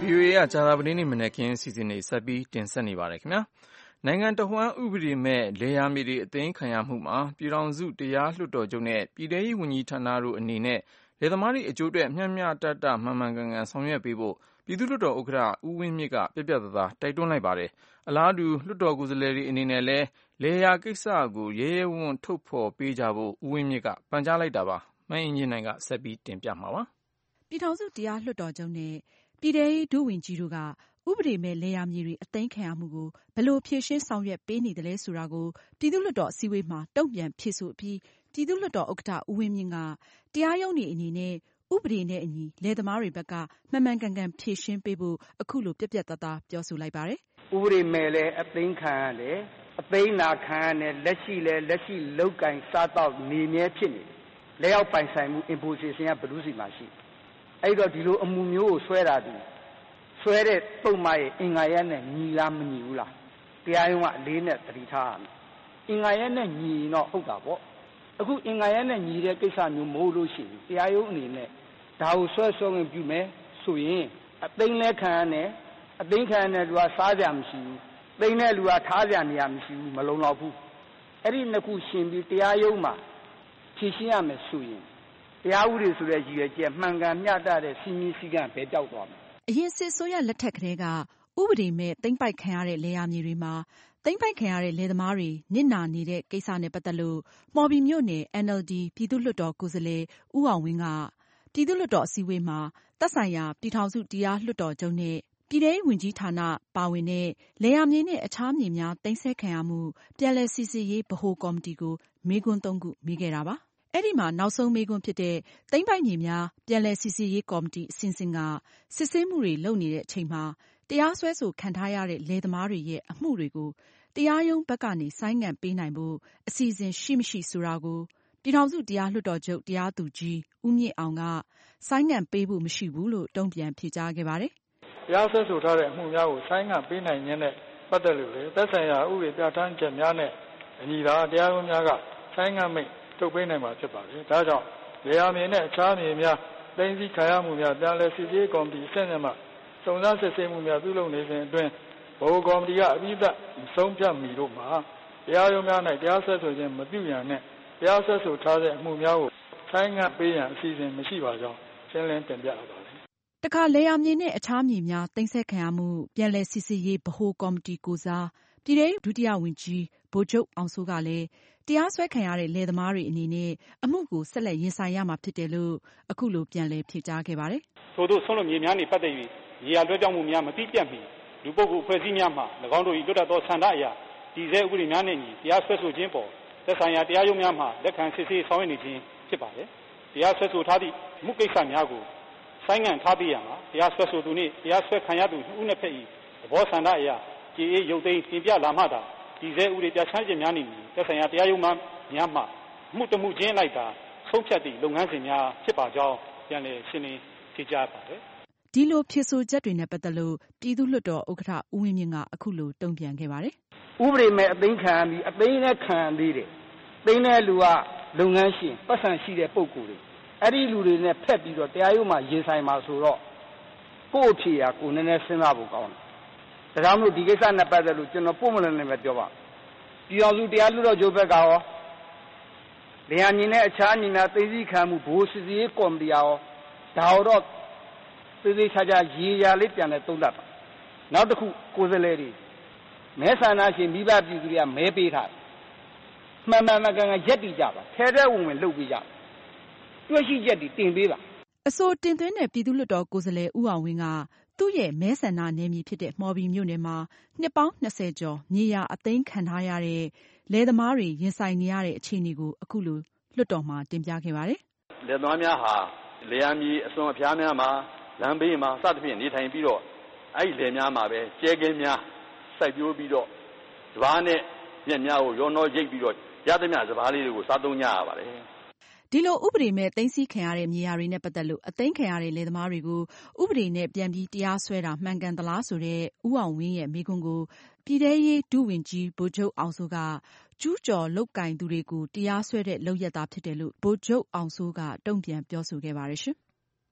Speaker 2: VOA ကကြာသပတေးနေ့မနက်ခင်းစီစဉ်နေဆက်ပြီးတင်ဆက်နေပါတယ်ခင်ဗျာ။နိုင်ငံတော်ဝန်ဥပဒေမဲ့လယ်ယာမြေတွေအသိမ်းခံရမှုမှာပြည်ထောင်စုတရားလွှတ်တော်ချုပ်နဲ့ပြည်ထောင်စုဝန်ကြီးဌာနတို့အနေနဲ့လယ်သမားတွေအကျိုးအတွက်မျှမျှတတမှန်မှန်ကန်ကန်ဆောင်ရွက်ပေးဖို့ပြည်သူ့လွှတ်တော်ဥက္ကဋ္ဌဦးဝင်းမြင့်ကပြတ်ပြတ်သားသားတိုက်တွန်းလိုက်ပါတယ်။အလားတူလွှတ်တော်ကိုယ်စားလှယ်တွေအနေနဲ့လည်းလယ်ယာကိစ္စကိုရဲရဲဝံ့ဝံ့ထုတ်ဖော်ပေးကြဖို့ဦးဝင်းမြင့်ကပန်ကြားလိုက်တာပါ။မအင်ကြင်းနိုင်ကဆက်ပြီးတင်ပြမှာပါ
Speaker 6: ။ပြည်ထောင်စုတရားလွှတ်တော်ချုပ်နဲ့ပြည်ထောင်စုဒုဝန်ကြီးတို့ကဥပဒေမဲ့လယ်ယာမြေတွေအသိမ်းခံရမှုကိုဘယ်လိုဖြေရှင်းဆောင်ရွက်ပေးနေတယ်လဲဆိုတာကိုပြည်သူ့လွှတ်တော်အစည်းအဝေးမှာတုံ့ပြန်ဖြေဆိုပြီးပြည်သူ့လွှတ်တော်ဥက္ကဋ္ဌဦးဝင်းမြင့်ကတရားရုံးတွေအနေနဲ့ဥပဒေနဲ့အညီလယ်သမားတွေဘက်ကမှန်မှန်ကန်ကန်ဖြေရှင်းပေးဖို့အခုလိုပြတ်ပြတ်သားသားပြောဆိုလိုက်ပါတယ်
Speaker 8: ။ဥပဒေမဲ့လည်းအသိမ်းခံရတယ်၊အသိမ်းနာခံရတယ်၊လက်ရှိလောက်ကင်စားတော့နေမြဲဖြစ်နေတယ်။လက်ရောက်ပိုင်ဆိုင်မှု imposition ကဘယ်သူစီမှာရှိ။အဲ့တော့ဒီလိုအမှုမျိုးကိုဆွဲတာဒီဆွဲတဲ့ပုံမှန်ရဲ့အင်္ဂါရက်နဲ့ညီလားမညီဘူးလားတရားရုံးကအလေးနဲ့သတိထားရမယ်အင်္ဂါရက်နဲ့ညီတော့ဟုတ်တာပေါ့အခုအင်္ဂါရက်နဲ့ညီတဲ့ကိစ္စမျိုးမဟုတ်လို့ရှိရင်တရားရုံးအနေနဲ့ဒါကိုဆွဲဝင်ပြုမယ်ဆိုရင်အသိမ်းလဲခံရတယ်အသိမ်းခံရတဲ့လူကစားကြမရှိဘူးသိမ်းတဲ့လူကထားကြနေရမရှိဘူးမလုံလောက်ဘူးအဲ့ဒီနှစ်ခုရှင်ပြီးတရားရုံးမှာဖြေရှင်းရမယ်ဆိုရင်တရားဥပဒေဆိုတဲ့ရည်ရွယ်ချက်မှန်ကန်မျှတတဲ့စီမင်းစည်းကမ်းပဲပြောက်သွားမယ်
Speaker 6: အရင်စစ်ဆိုရလက်ထက်ကတည်းကဥပဒေမဲ့သိမ်းပိုက်ခံရတဲ့လယ်ယာမြေတွေမှာသိမ်းပိုက်ခံရတဲ့လယ်သမားတွေနစ်နာနေတဲ့ကိစ္စနဲ့ပတ်သက်လို့မော်ဘီမြို့နယ် NLD ပြည်သူ့လွှတ်တော်ကိုယ်စားလှယ်ဦးအောင်ဝင်းကပြည်သူ့လွှတ်တော်အစည်းအဝေးမှာသက်ဆိုင်ရာပြည်ထောင်စုတရားလွှတ်တော်ချုပ်နဲ့ပြည်ထောင်စုဝန်ကြီးဌာနပါဝင်တဲ့လယ်ယာမြေနဲ့အခြားမြေများသိမ်းဆည်းခံရမှုပြန်လည်စိစစ်ရေးဗဟိုကော်မတီကိုမေးခွန်း 3 ခုမေးခဲ့တာပါ။အဲ့ဒီမှာနောက်ဆုံးမေးခွန်းဖြစ်တဲ့သိမ်းပိုက်မြေများပြန်လည်စိစစ်ရေးကော်မတီအစဉ်စဉ်ကစစ်ဆေးမှုတွေလုပ်နေတဲ့အချိန်မှာတရားစွဲဆိုခံထားရတဲ့လယ်သမားတွေရဲ့အမှုတွေကိုတရားရုံးဘက်ကနေဆိုင်းငံ့ပေးနိုင်ဖို့အစီအစဉ်ရှိမရှိဆိုတာကိုပြည်ထောင်စုတရားလွှတ်တော်ချုပ်တရားသူကြီးဦးမြင့်အောင်ကဆိုင်းငံ့ပေးဖို့မရှိဘူးလို့တုံ့ပြန်ဖြေကြားခဲ့ပါတယ်
Speaker 9: ။တရားစွဲဆိုထားတဲ့အမှုများကိုဆိုင်းငံ့ပေးနိုင်ခြင်းနဲ့ပတ်သက်လို့သက်ဆိုင်ရာဥပဒေပြဋ္ဌာန်းချက်များနဲ့အညီသာတရားရုံးများကဆိုင်းငံ့မိန့်ထုတ်ပေးနိုင်မှာဖြစ်ပါတယ်။ဒါကြောင့်လယ်ယာမြေနဲ့အခြားမြေများသိမ်းဆည်းခံရမှုများပြန်လည်စိစစ်ရေးကော်မတီအဆင့်ဆင့်မှစုံစမ်းစစ်ဆေးမှုများပြုလုပ်နေစဉ်အတွင်းဗဟိုကော်မတီကအပြီးသတ်ဆုံးဖြတ်မိလို့မှာတရားရုံးများ၌တရားစွဲဆိုခြင်းမပြုရန်နဲ့တရားစွဲဆိုထားတဲ့အမှုများကိုဆိုင်းငံ့ပေးရန်အစီအစဉ်မရှိပါကြောင်းရှင်းလင်းတင်ပြအပ်ပါတယ်
Speaker 6: ။တခါလယ်ယာမြေနဲ့အခြားမြေများသိမ်းဆည်းခံရမှုပြန်လည်စိစစ်ရေးဗဟိုကော်မတီကိုစားပြည်ထောင်စုဒုတိယဝန်ကြီးဗိုလ်ချုပ်အောင်စိုးကလည်းတရားစွဲခံရတဲ့လယ်သမားတွေအနေနဲ့အမှုကိုဆက်လက်ရင်ဆိုင်ရမှာဖြစ်တယ်လို့အခုလိုပြန်လည်ဖြေကြားခဲ့ပါတယ်
Speaker 10: ။ထို့သို့ဆုံးလို့မြေများနှင့်ပတ်သက်၍ရေယာလွှဲပြောင်းမှုများမတိပြတ်မီလူပုဂ္ဂိုလ်အဖွဲ့အစည်းများမှ၎င်းတို့၏လွတ်လပ်သောဆန္ဒအရတည်ဆဲဥပဒေများနှင့်ညီတရားစွဲဆိုခြင်းပေါ်သက်ဆိုင်ရာတရားရုံးများမှလက်ခံစစ်ဆေးဆောင်ရွက်နေခြင်းဖြစ်ပါတယ်။တရားစွဲဆိုထားသည့်မှုကိစ္စများကိုဆိုင်းငံ့ထားပေးရမှာတရားစွဲဆိုသူနှင့်တရားစွဲခံရသူနှစ်ဦးနှစ်ဖက်၏သဘောဆန္ဒအရကြေအေးရုပ်သိမ်းတင်ပြလာမှသာတည်ဆဲဥပဒေပြဋ္ဌာန်းချက်များနှင့်ညီသက်ဆိုင်ရာတရားရုံးများမှမှုတမှုချင်းလိုက်သာဆုံးဖြတ်သည့်လုပ်ငန်းစဉ်များဖြစ်ပါကြောင်းပြန်လည်ရှင်းလင်းဖြေကြားပါတယ်
Speaker 6: ။ဒီလိုဖြေဆိုချက်တွေနဲ့ပတ်သက်လို့ပြည်သူ့လွှတ်တော်ဥက္ကဋ္ဌဦးဝင်းမြင့်ကအခုလိုတုံ့ပြန်ခဲ့ပါတယ်
Speaker 8: ။ဥပဒေမဲ့အသိမ်းခံရပြီးအသိမ်းနဲ့ခံရသေးတယ်။သိမ်းတဲ့လူကလုပ်ငန်းရှင်ပတ်စံရှိတဲ့ပုဂ္ဂိုလ်တွေအဲ့ဒီလူတွေနဲ့ဖက်ပြီးတော့တရားရုံးမှာရင်ဆိုင်မှာဆိုတော့ကိုယ့်အဖြေကကိုယ်နည်းနည်းစဉ်းစားဖို့ကောင်းတယ်။ဒါကြောင့်မို့ဒီကိစ္စနဲ့ပတ်သက်လို့ကျွန်တော်ပုံမှန်လည်းပဲပြောပါပြည်အောင်စုတရားလွှတ်တော်ချုပ်ဘက်ကရောလျာညီနဲ့အခြားညီများသိသိခံမှုဘိုးစစ်ရေးကော်မတီရောဒါတော့သေသေးချာချာရေရာလေးပြန်လဲသုံးသပ်ပါနောက်တစ်ခုကိုယ်စားလှယ်တွေမဲဆန္ဒရှင်မိဘပြည်သူတွေကမဲပေးထားမှန်မှန်ကန်ကန်ရက်တည်ကြပါထဲထဲဝင်လှုပ်ပေးကြပါတွေ့ရှိချက်တွေတင်ပေးပါ
Speaker 6: အဆိုတင်သွင်းတဲ့ပြည်သူ့လွှတ်တော်ကိုယ်စားလှယ်ဦးအောင်ဝင်းကသူ့ရဲ့မဲဆန္ဒနယ်မြေဖြစ်တဲ့မော်ဘီမြို့နယ်မှာနှစ်ပေါင်း20ကျော်မြေယာအသိမ်းခံထားရတဲ့လယ်သမားတွေရင်ဆိုင်နေရတဲ့အခြေအနေကိုအခုလိုလွှတ်တော်မှာတင်ပြခဲ့ပါတယ်
Speaker 11: ။လယ်သမားများဟာလယ်ယာမြေအစွန်အဖျားများမှာလမ်းဘေးမှာစသဖြင့်နေထိုင်ပြီးတော့အဲ့ဒီလယ်များမှာပဲကျဲကင်းများစိုက်ပျိုးပြီးတော့စပားနဲ့မြက်များကိုရောနှောရိတ်ပြီးတော့ရသမျှစပားလေးတွေကိုစားသုံးကြရပါတယ်။
Speaker 6: ဒီလိုဥပဒေမဲ့သိမ်းဆည်းခံရတဲ့မြေယာတွေနဲ့ပတ်သက်လို့အသိမ်းခံရတဲ့လယ်သမားတွေကိုဥပဒေနဲ့ပြန်ပြီးတရားစွဲတာမှန်ကန်သလားဆိုတဲ့ဦးအောင်ဝင်းရဲ့မေးခွန်းကိုပြည်ထောင်စုဒုဝန်ကြီးဗိုလ်ချုပ်အောင်စိုးကကျူးကျော်လုပ်ကင်သူတွေကိုတရားစွဲတဲ့လုပ်ရက်သားဖြစ်တယ်လို့ဗိုလ်ချုပ်အောင်စိုးကတုံ့ပြန်ပြောဆိုခဲ့ပါတယ်ရှင်။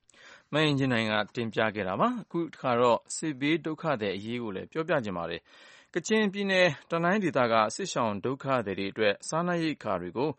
Speaker 2: မအင်ဂျင်နိုင်ကတင်ပြခဲ့တာပါ။အခုတစ်ခါတော့စစ်ဘေးဒုက္ခသည်အရေးကိုလည်းပြောပြချင်ပါတယ်။ကချင်ပြည်နယ်တနိုင်းဒေသကစစ်ရှောင်ဒုက္ခသည်တွေအတွက်စားနပ်ရိက္ခာတွေကို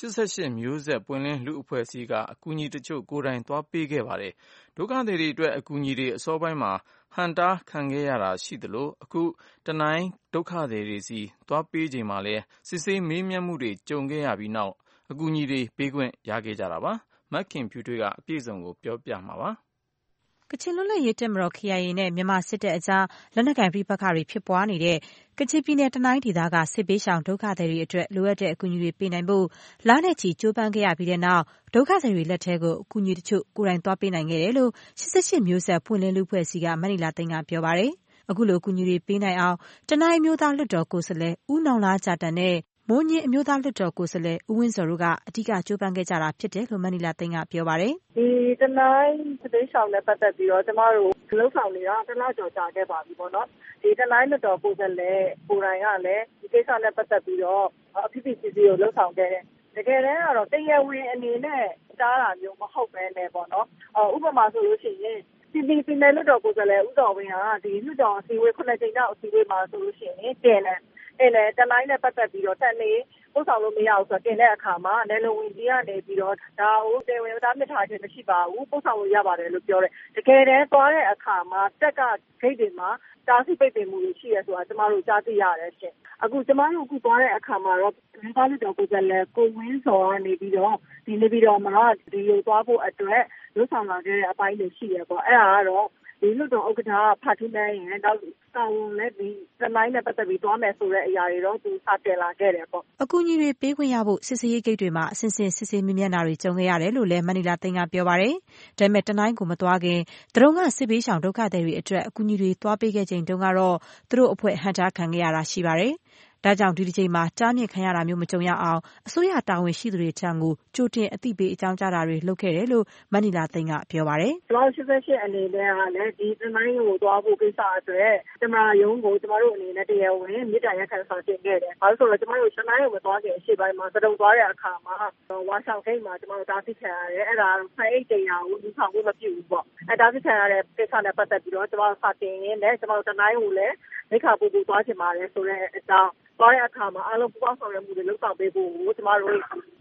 Speaker 2: 88မျိုးဆက်ပွင့်လင်းလူအဖွဲ့အစည်းကအကူအညီတချို့ကိုယ်တိုင်သွားပေးခဲ့ပါတယ်။ဒုက္ခသည်တွေအတွက်အကူအညီတွေအစောပိုင်းမှာဟန်တာခံခဲ့ရတာရှိသလိုအခုတနိုင်းဒုက္ခသည်တွေစီသွားပေးချိန်မှာလည်းစစ်ဆေးမေးမြန်းမှုတွေကြုံခဲ့ရပြီးနောက်အကူအညီတွေပေးခွင့်ရခဲ့ကြတာပါ။မက်ခင်ဖြူထွေးကအပြည့်အစုံကိုပြောပြမှာပါ။
Speaker 6: ကချင်လွတ်လပ်ရေးတပ်မတော် KIA နဲ့မြန်မာစစ်တပ်အကြားလက်နက်ကိုင်ပဋိပက္ခတွေဖြစ်ပွားနေတဲ့ကချင်ပြည်နယ်တနိုင်းဒေသကစစ်ဘေးရှောင်ဒုက္ခသည်တွေအတွက်လိုအပ်တဲ့အကူအညီတွေပေးနိုင်ဖို့လနဲ့ချီကြိုးပမ်းခဲ့ရပြီးတဲ့နောက်ဒုက္ခသည်တွေလက်ထဲကိုအကူအညီတချို့ကိုယ်တိုင်သွားပေးနိုင်ခဲ့တယ်လို့88မျိုးဆက်ပွင့်လင်းလူအဖွဲ့အစည်းကမနီလာသိန်းကပြောပါတယ်။အခုလိုအကူအညီတွေပေးနိုင်အောင်တနိုင်းမျိုးသားလွှတ်တော်ကိုယ်စားလှယ်ဦးနောင်လားဂျာတန်နဲ့မိုးညင်းအမျိုးသားလွှတ်တော်ကိုယ်စားလှယ်ဦးဝင်းစော်တို့ကအဓိကကြိုးပမ်းခဲ့ကြတာဖြစ်တယ်လို့မနီလာသိန်းကပြောပါတယ်
Speaker 12: ။ဒီတနိုင်းစစ်ဘေးရှောင်နဲ့ပတ်သက်ပြီးတော့ကျမတို့လှုပ်ဆောင်နေတာတစ်လကျော်ကြာခဲ့ပါပြီပေါ့နော်။ဒီတနိုင်းလွှတ်တော်ကိုယ်စားလှယ်ကိုယ်တိုင်ကလည်းဒီကိစ္စနဲ့ပတ်သက်ပြီးတော့အဖြစ်ဖြစ်ကိုလှုပ်ဆောင်ခဲ့တယ်။တကယ်တမ်းကတော့တရားဝင်အနေနဲ့တားတာမျိုးမဟုတ်ပဲနဲ့ပေါ့နော်။ဥပမာဆိုလို့ရှိရင်ပြည်နယ်လွှတ်တော်ကိုယ်စားလှယ်ဦးတော်ဝင်းဟာဒီလွှတ်တော်အစည်းအဝေး9ကြိမ်တောက်အစည်းအဝေးမှာဆိုလို့ရှိရင်တင်တယ်တနိုင်းနဲ့ပတ်သက်ပြီးတော့တက်နေပို့ဆောင်လို့မရဘူးဆိုတော့တင်တဲ့အခါမှာနယ်လုံဝင်ကြီးကနေပြီးတော့ဒါကိုတယ်ဝင်တားမြစ်ထားခြင်းမရှိပါဘူးပို့ဆောင်လို့ရပါတယ်လို့ပြောတယ်တကယ်တမ်းသွားတဲ့အခါမှာတက်ကဂိတ်တွေမှာတားဆီးပိတ်ပင်မှုတွေရှိရဆိုတာကျမတို့ကြားသိရတယ်ရှင်အခုကျမတို့အခုသွားတဲ့အခါမှာတော့ဒီကားလွှတ်တော်ကိုယ်စားလှယ်ကိုဝင်းစောကနေပြီးတော့ဒီနေပြီးတော့မှာဒီကိုသွားဖို့အတွက်လွတ်ဆောင်လာခဲ့တဲ့အပိုင်းတွေရှိရပေါ့အဲ့ဒါကတော့ဒီလွှတ်တော်ဥက္ကဋ္ဌဖာထူးနိုင်ရင်တော့တာဝန်နဲ့ဒီတမိုင်းနဲ့ပတ်သက်ပြီးသွားမယ်ဆိုတဲ့အရာတွေတော့သူစတင်လာခဲ့တယ်ပေါ့
Speaker 6: အကူအညီတွေပေးခွင့်ရဖို့စစ်ဆေးရေးဂိတ်တွေမှာအစဉ်စဉ်စစ်ဆေးမြင်မြန်တာတွေကြုံခဲ့ရတယ်လို့လည်းမနီလာသိန်းကပြောပါတယ်ဒါပေမဲ့တနိုင်းကိုမသွားခင်သူတို့ကစစ်ဘေးရှောင်ဒုက္ခသည်တွေအတွက်အကူအညီတွေသွားပေးခဲ့ချိန်တုန်းကတော့သူတို့အဖွဲ့ဟန်တာခံခဲ့ရတာရှိပါတယ်ဒါကြောင့်ဒီတစ်ချိန်မှာတားမြစ်ခံရတာမျိုးမကြုံရအောင်အစိုးရတာဝန်ရှိသူတွေထံကိုကြိုတင်အသိပေးအကြောင်းကြားတာတွေလုပ်ခဲ့တယ်လို့မနီလာသိန်းကပြောပါတယ်
Speaker 12: ။ကျွန်တော်88အနေနဲ့ကလည်းဒီတမိုင်းကိုသွားဖို့ကိစ္စအတွက်တမန်ရုံးကိုကျွန်တော်တို့အနေနဲ့တရားဝင်မြေတားရက်ခံဆောင်တင်ခဲ့တယ်။ဘာလို့ဆိုတော့ကျွန်တော်တို့တမိုင်းကိုမသွားခင်အရှိပိုင်းမှာစတုံသွားတဲ့အခါမှာဝါဆောင်ဂိတ်မှာကျွန်တော်တို့တားဆီးခံရတယ်။အဲ့ဒါဖိုင်အိတ်တရားကိုလူဆောင်ဖို့မပြုဘူးပေါ့။အဲ့တားဆီးခံရတဲ့ကိစ္စနဲ့ပတ်သက်ပြီးတော့ကျွန်တော်တို့စတင်ရင်းနဲ့ကျွန်တော်တို့တမိုင်းကိုလည်းလက်ခါပို့သွားချင်ပါတယ်ဆိုတဲ့အကြောင်းသွားတဲ့အခါမှာအားလုံးပူးပေါင်းဆောင်ရွက်မှုတွေလုပ်ဆောင်ပေးဖို့ကိုကျမတို့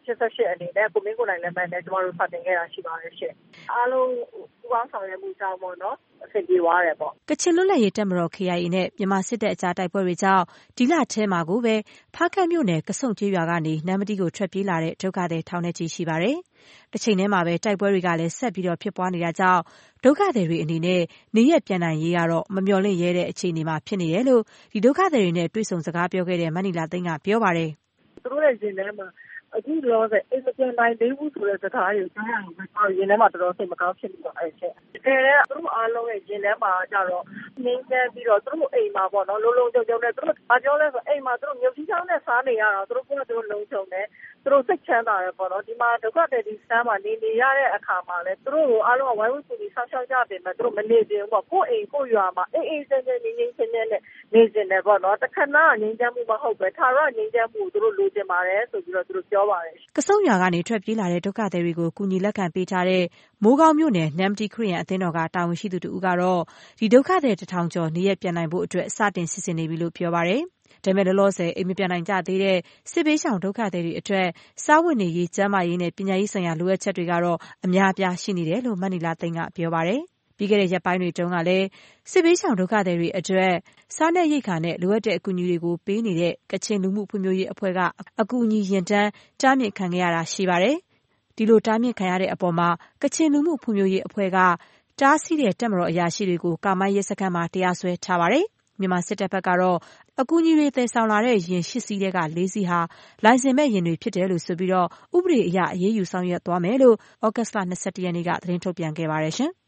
Speaker 12: 88အနေနဲ့ကိုမင်းကိုနိုင်လည်းမှန်တယ်ကျမတို့စတင်ခဲ့တာရှိပါတယ်ရှင့်အားလုံးပူးပေါင်းဆောင်ရွက်မှုကြောင့်ပေါ့နော်အဆင်ပြေသွားတယ်ပေါ့
Speaker 6: ကချင်လွတ်လပ်ရေးတပ်မတော် KIA နဲ့မြန်မာစစ်တပ်အကြားတိုက်ပွဲတွေကြောင့်ဒီလထဲမှာကိုပဲဖားကန့်မြို့နယ်ကဆုံကျေးရွာကနေနမ်းမတီးကိုထွက်ပြေးလာတဲ့ဒုက္ခသည်ထောင်နဲ့ချီရှိပါတယ်တစ်ချိန်တည်းမှာပဲတိုက်ပွဲတွေကလည်းဆက်ပြီးတော့ဖြစ်ပွားနေတာကြောင့်ဒုက္ခသည်တွေအနေနဲ့နေရက်ပြန်နိုင်ရေးကတော့မမျှော်လင့်ရဲတဲ့အခြေအနေမှာဖြစ်နေတယ်လို့ဒီဒုက္ခသည်တွေနဲ့တွေ့ဆုံစကားပြောခဲ့တဲ့မနီလာသိန်းကပြောပါတယ်
Speaker 12: သူတို့ရဲ့ရင်ထဲမှာအခုလောဆယ်အိမ်မပြန်နိုင်သေးဘူးဆိုတဲ့စကားတွေကိုကြားရအောင်ရင်ထဲမှာတော်တော်စိတ်မကောင်းဖြစ်နေပါတယ်ရှင်။တကယ်တော့သူတို့အားလုံးရဲ့ရင်ထဲမှာကြတော့ငြိမ်းချမ်းပြီးတော့သူတို့အိမ်မှာပေါ့နော်လုံးလုံးကြုံကြုံနဲ့သူတို့ဘာပြောလဲဆိုအိမ်မှာသူတို့မြုပ်ကြီးချောင်းနဲ့စားနေရတာသူတို့ကသူတို့လုံးချုံတယ်သူတို့စိတ်ချမ်းသာတယ်ပေါ့နော်ဒီမှာဒုက္ခသည်ဒီစမ်းမှာနေရတဲ့အခါမှာလဲသူတို့ကိုအားလုံးဝိုင်းဝန်းကူညီဆောက်ရှောက်ကြတယ်màသူတို့မနေခြင်းပေါ့ကိုယ့်အိမ်ကိုယ့်ရွာမှာအေးချမ်းချမ်းငြိမ်းချမ်းနဲ့နေခြင်းတယ်ပေါ့နော်တခဏငြိမ်းချမ်းမှုမဟုတ်ပဲထာဝရငြိမ်းချမ်းမှုသူတို့လိုချင်ပါတယ်ဆိုပြီးတော့သူတို့ပြောပါတယ်
Speaker 6: ကဆုံရွာကနေထွက်ပြေးလာတဲ့ဒုက္ခသည်တွေကိုကူညီလက်ခံပေးထားတဲ့မိုးကောင်းမြို့နယ်နမ်တီခရီးယန်အသင်းတော်ကတာဝန်ရှိသူတူကတော့ဒီဒုက္ခသည်1000ကျော်နေရက်ပြန်နိုင်ဖို့အတွက်စတင်စစ်ဆင်နေပြီလို့ပြောပါတယ်။ဒါပေမဲ့လောလောဆယ်အိမ်မပြန်နိုင်ကြသေးတဲ့စစ်ဘေးရှောင်ဒုက္ခသည်တွေအတွက်စားဝတ်နေရေးကျန်းမာရေးနဲ့ပညာရေးဆိုင်ရာလိုအပ်ချက်တွေကတော့အများအပြားရှိနေတယ်လို့မနီလာသိန်းကပြောပါတယ်။ပြီးခဲ့တဲ့ရက်ပိုင်းတွေတုန်းကလည်းစစ်ဘေးရှောင်ဒုက္ခသည်တွေအတွက်စားနပ်ရိက္ခာနဲ့လိုအပ်တဲ့အကူအညီတွေကိုပေးနေတဲ့ကချင်လူမှုဖွံ့ဖြိုးရေးအဖွဲ့ကအကူအညီရင်တန်းတားမြစ်ခံခဲ့ရတာရှိပါတယ်။ဒီလိုတားမြစ်ခံရတဲ့အပေါ်မှာကချင်လူမှုဖွံ့ဖြိုးရေးအဖွဲ့ကတားဆီးတဲ့တပ်မတော်အရာရှိတွေကိုကာမိုင်းရဲစခန်းမှာတရားစွဲထားပါတယ်။မြန်မာစစ်တပ်ဘက်ကတော့အကူအညီတွေသယ်ဆောင်လာတဲ့ယာဉ်8စီးထဲက4စီးဟာလိုင်စင်မဲ့ယာဉ်တွေဖြစ်တယ်လို့ဆိုပြီးတော့ဥပဒေအရအရေးယူဆောင်ရွက်သွားမယ်လို့ဩဂတ်လ21ရက်နေ့ကသတင်းထုတ်ပြန်ခဲ့ပါတယ်ရှင်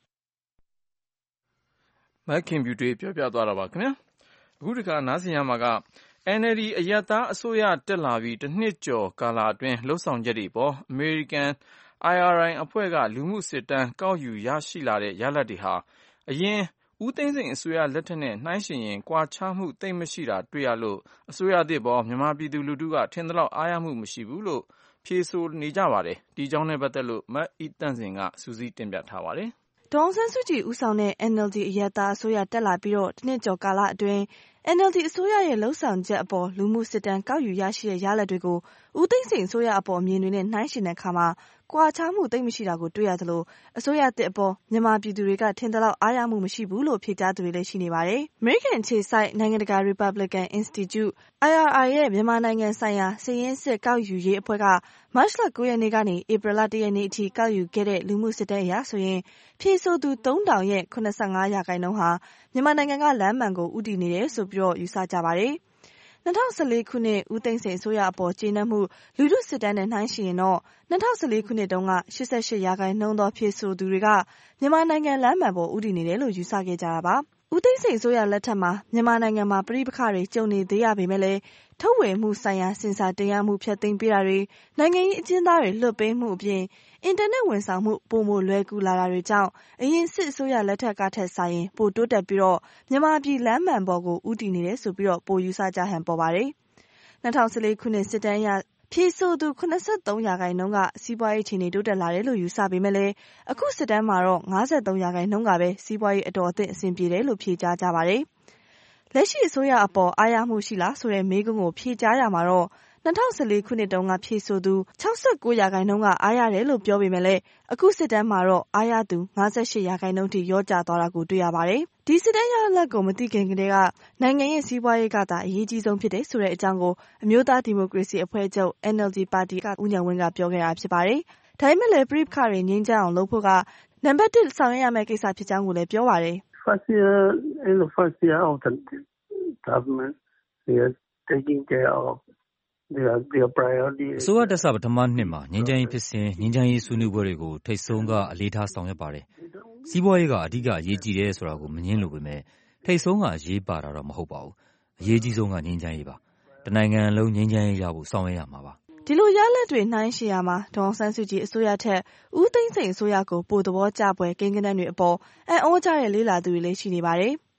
Speaker 2: ။မက်ခင်ဗျူတွေပြောပြသွားတာပါခင်ဗျာ။အခုတခါနားဆင်ရမှာက NLD အရပ်သားအစိုးရတက်လာပြီးတစ်နှစ်ကျော်ကာလအတွင်းလှုပ်ဆောင်ချက်တွေပေါ်အမေရိကန် IRI အဖွဲ့ကလူမှုစစ်တမ်းကောက်ယူရရှိလာတဲ့ရလဒ်တွေဟာအရင်ဦးသိန်းစိန်အစိုးရလက်ထက်နဲ့နှိုင်းယှဉ်ရင်ကွာခြားမှုသိပ်မရှိတာတွေ့ရလို့အစိုးရသစ်ပေါ်မြန်မာပြည်သူလူထုကထင်သလောက်အားရမှုမရှိဘူးလို့ဖြေဆိုနေကြပါတယ်။ဒီအကြောင်းနဲ့ပတ်သက်လို့မအီတန့်စင်ကစူးစီးတင်ပြထားပါတယ်
Speaker 6: ။
Speaker 13: ဒေါ်အောင်ဆန်းစုကြည်ဦးဆောင်တဲ့ NLD အရပ်သားအစိုးရတက်လာပြီးတော့တစ်နှစ်ကျော်ကာလအတွင်း NLD အစိုးရရဲ့လှုပ်ဆောင်ချက်အပေါ်လူမှုစစ်တမ်းကောက်ယူရရှိတဲ့ရလဒ်တွေကိုဦးသိန်းစိန်အစိုးရအပေါ်အမြင်တွေနဲ့နှိုင်းယှဉ်တဲ့အခါမှာကွာခြားမှုသိပ်မရှိတာကိုတွေ့ရသလိုအစိုးရသစ်အပေါ်မြန်မာပြည်သူတွေကထင်သလောက်အားရမှုမရှိဘူးလို့ဖြေကြားသူတွေလည်းရှိနေပါတယ်။ American အခြေစိုက်နိုင်ငံတကာ Republican Institute IRI ရဲ့မြန်မာနိုင်ငံဆိုင်ရာစာရင်းစစ်ကောက်ယူရေးအဖွဲ့ကမတ်လ 9 ရက်နေ့ကနေဧပြီလ 1 ရက်နေ့အထိကောက်ယူခဲ့တဲ့လူမှုစစ်တမ်းအရဆိုရင်ဖြေဆိုသူ 3000 ရဲ့ 85% ဟာမြန်မာနိုင်ငံကလမ်းမှန်ကိုဦးတည်နေတယ်ဆိုပြီးယူဆကြပါတယ်။ 2014 ခုနှစ်ဦးသိန်းစိန်အစိုးရအပေါ်ကျေနပ်မှုလူထုစစ်တမ်းနဲ့နှိုင်းယှဉ်ရင်တော့2014 ခုနှစ်တုန်းက 88% သောဖြေဆိုသူတွေကမြန်မာနိုင်ငံလမ်းမှန်ပေါ်ဦးတည်နေတယ်လို့ယူဆခဲ့ကြတာပါ။ဦးသိန်းစိန်အစိုးရလက်ထက်မှာမြန်မာနိုင်ငံမှာပဋိပက္ခတွေကြုံနေသေးရပေမဲ့လည်းထုတ်ဝေမှုဆိုင်ရာစင်ဆာတင်ရမှုဖျက်သိမ်းပေးတာတွေနိုင်ငံရေးအကျဉ်းသားတွေလွှတ်ပေးမှုအပြင်အင်တာနက်ဝန်ဆောင်မှုပိုမိုလွယ်ကူလာတာတွေကြောင့်အရင်စစ်အစိုးရလက်ထက်ကထက်စာရင်ပိုတိုးတက်ပြီးတော့မြန်မာပြည်လမ်းမှန်ပေါ်ကိုဦးတည်နေတယ်ဆိုပြီးပိုယူဆကြဟန်ပေါ်ပါတယ်။2014 ခုနှစ်စစ်တမ်းအရဖြေဆိုသူ 73% ကစီးပွားရေးအခြေအနေတိုးတက်လာတယ်လို့ယူဆပေမဲ့လည်းအခုစစ်တမ်းမှာတော့ 53% ကပဲစီးပွားရေးအတော်အသင့်အဆင်ပြေတယ်လို့ဖြေကြားကြပါတယ်။လက်ရှိအစိုးရအပေါ်အားရမှုရှိလားဆိုတဲ့မေးခွန်းကိုဖြေကြားရမှာတော့2014 ခုနှစ်တုန်းကဖြေဆိုသူ 69% ကအားရတယ်လို့ပြောပေမဲ့လည်းအခုစစ်တမ်းမှာတော့အားရသူ 58% ထိလျော့ကျသွားတာကိုတွေ့ရပါတယ်။ဒီစစ်တမ်းရလဒ်ကိုမသိခင်ကတည်းကနိုင်ငံရဲ့စီးပွားရေးကသာအရေးကြီးဆုံးဖြစ်တယ်ဆိုတဲ့အကြောင်းကိုအမျိုးသားဒီမိုကရေစီအဖွဲ့ချုပ် NLD ပါတီကဦးဉာဏ်ဝင်းကပြောခဲ့တာဖြစ်ပါတယ်။ဒါပေမဲ့လည်းပဋိပက္ခတွေငြိမ်းချမ်းအောင်လုပ်ဖို့ကနံပါတ် 1ဆောင်ရွက်ရမယ့်ကိစ္စဖြစ်ကြောင်းကိုလည်းပြောပါတယ်။
Speaker 14: First year of the government is taking care of their priority
Speaker 3: အစိုးရတက်စပထမနှစ်မှာငြိမ်းချမ်းရေးဖြစ်စဉ်ငြိမ်းချမ်းရေးဆွေးနွေးပွဲတွေကိုထိပ်ဆုံးကအလေးထားဆောင်ရွက်ပါတယ်။စီးပွားရေးကအဓိကအရေးကြီးတယ်ဆိုတာကိုမငြင်းလို့ပေမဲ့ထိပ်ဆုံးကအရေးပါတာတော့မဟုတ်ပါဘူး။အရေးကြီးဆုံးကငြိမ်းချမ်းရေးပါ။တနိုင်ငံလုံးငြိမ်းချမ်းရေးရဖို့ဆောင်ရွက်ရမှာပါ။
Speaker 13: ဒီလိုရလဒ်တွေနှိုင်းယှဉ်ရမှာဒေါ်အောင်ဆန်းစုကြည်အစိုးရထက်ဦးသိန်းစိန်အစိုးရကိုပိုသဘောကျပွဲကိန်းဂဏန်းတွေအပေါ်အံ့ဩကြတဲ့လေ့လာသူတွေလည်းရှိနေပါတယ်။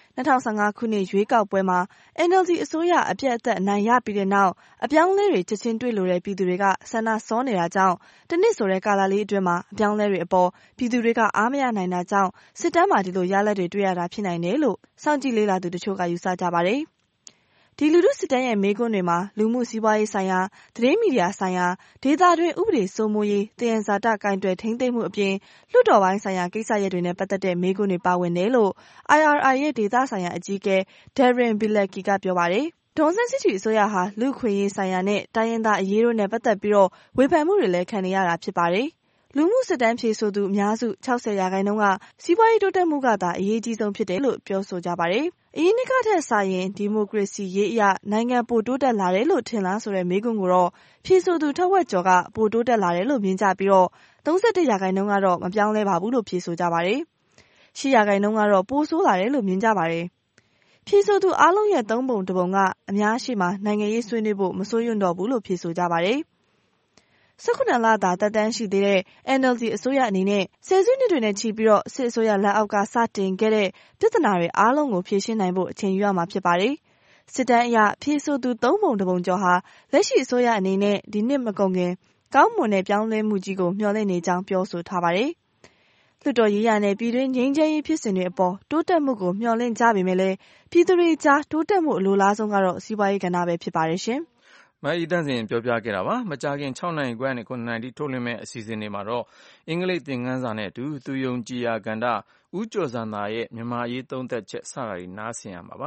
Speaker 13: 2015 ခုနှစ်ရွေးကောက်ပွဲမှာ NLD အစိုးရအပြတ်အသတ်အနိုင်ရပြီးတဲ့နောက်အပြောင်းအလဲတွေချက်ချင်းတွေ့လိုတဲ့ပြည်သူတွေကဆန္ဒစောနေတာကြောင့်တနစ်ဆိုတဲ့ကာလလေးအတွင်းမှာအပြောင်းအလဲတွေအပေါ်ပြည်သူတွေကအားမရနိုင်တာကြောင့်စစ်တမ်းမှာဒီလိုရလဒ်တွေတွေ့ရတာဖြစ်နိုင်တယ်လို့စောင့်ကြည့်လေ့လာသူတချို့ကယူဆကြပါတယ်။ဒီလူထုစစ်တမ်းရဲ့မေးခွန်းတွေမှာလူမှုစီးပွားရေးဆိုင်ရာသတင်းမီဒီယာဆိုင်ရာဒေသတွင်းဥပဒေစိုးမိုးရေးတယံဇာတကင်တွယ်ထိန်းသိမ်းမှုအပြင်လွှတ်တော်ပိုင်းဆိုင်ရာကိစ္စရပ်တွေနဲ့ပတ်သက်တဲ့မေးခွန်းတွေပါဝင်တယ်လို့ IRI ရဲ့ဒေသဆိုင်ရာအကြီးအကဲ Darren Bielecki ကပြောပါတယ်။ဒေါ်အောင်ဆန်းစုကြည်အစိုးရဟာလူ့အခွင့်အရေးဆိုင်ရာနဲ့တိုင်းရင်းသားအရေးတို့နဲ့ပတ်သက်ပြီးဝေဖန်မှုတွေလည်းခံနေရတာဖြစ်ပါတယ်။လူမှုစစ်တမ်းဖြေဆိုသူအများစု 60% ကစီးပွားရေးတိုးတက်မှုကသာအရေးကြီးဆုံးဖြစ်တယ်လို့ပြောဆိုကြပါတယ်။အရင်နှစ်ကထက်စာရင်ဒီမိုကရေစီရေးအရနိုင်ငံပိုတိုးတက်လာတယ်လို့ထင်လားဆိုတဲ့မေးခွန်းကိုတော့ဖြေဆိုသူထက်ဝက်ကျော်ကပိုတိုးတက်လာတယ်လို့မြင်ကြပြီးတော့ 31% ကတော့မပြောင်းလဲပါဘူးလို့ဖြေဆိုကြပါတယ်။ 8% ကတော့ပိုဆိုးလာတယ်လို့မြင်ကြပါတယ်။ဖြေဆိုသူအားလုံးရဲ့3 ပုံ 1 ပုံကအများရှိမှနိုင်ငံရေးဆွေးနွေးဖို့မစိုးရွံ့တော့ဘူးလို့ဖြေဆိုကြပါတယ်။18 လသာသက်တမ်းရှိသေးတဲ့ NLD အစိုးရအနေနဲ့ဆယ်စုနှစ်တွေနဲ့ချီပြီးစစ်အစိုးရလက်အောက်ကစတင်ခဲ့တဲ့ပြဿနာတွေအားလုံးကိုဖြေရှင်းနိုင်ဖို့အချိန်ယူရမှာဖြစ်ပါတယ်။စစ်တမ်းအရဖြေဆိုသူ3 ပုံ 1 ပုံကျော်ဟာလက်ရှိအစိုးရအနေနဲ့ဒီနှစ်မကုန်ခင်ကောင်းမွန်တဲ့ပြောင်းလဲမှုကြီးကိုမျှော်လင့်နေကြောင်းပြောဆိုထားပါတယ်။လွှတ်တော်ရေးရာနဲ့ပြည်တွင်းငြိမ်းချမ်းရေးဖြစ်စဉ်တွေအပေါ်တိုးတက်မှုကိုမျှော်လင့်ကြပေမဲ့လည်းပြည်သူတွေကြားတိုးတက်မှုအလိုလားဆုံးကတော့စီးပွားရေးကဏ္ဍပဲဖြစ်ပါတယ်ရှင်။
Speaker 2: မအီတန့်စင်ပြောပြခဲ့တာပါမကြာခင်6နိုင်ခွဲနဲ့9နိုင်တိထုတ်လွှင့်မဲ့အစီအစဉ်တွေမှာတော့အင်္ဂလိပ်သင်ခန်းစာနဲ့အတူသူယုံကြည်ရာကဏ္ဍဦးကျော်စံသာရဲ့မြန်မာရေးသုံးသက်ချက်စတာတွေနားဆင်ရမှာပါ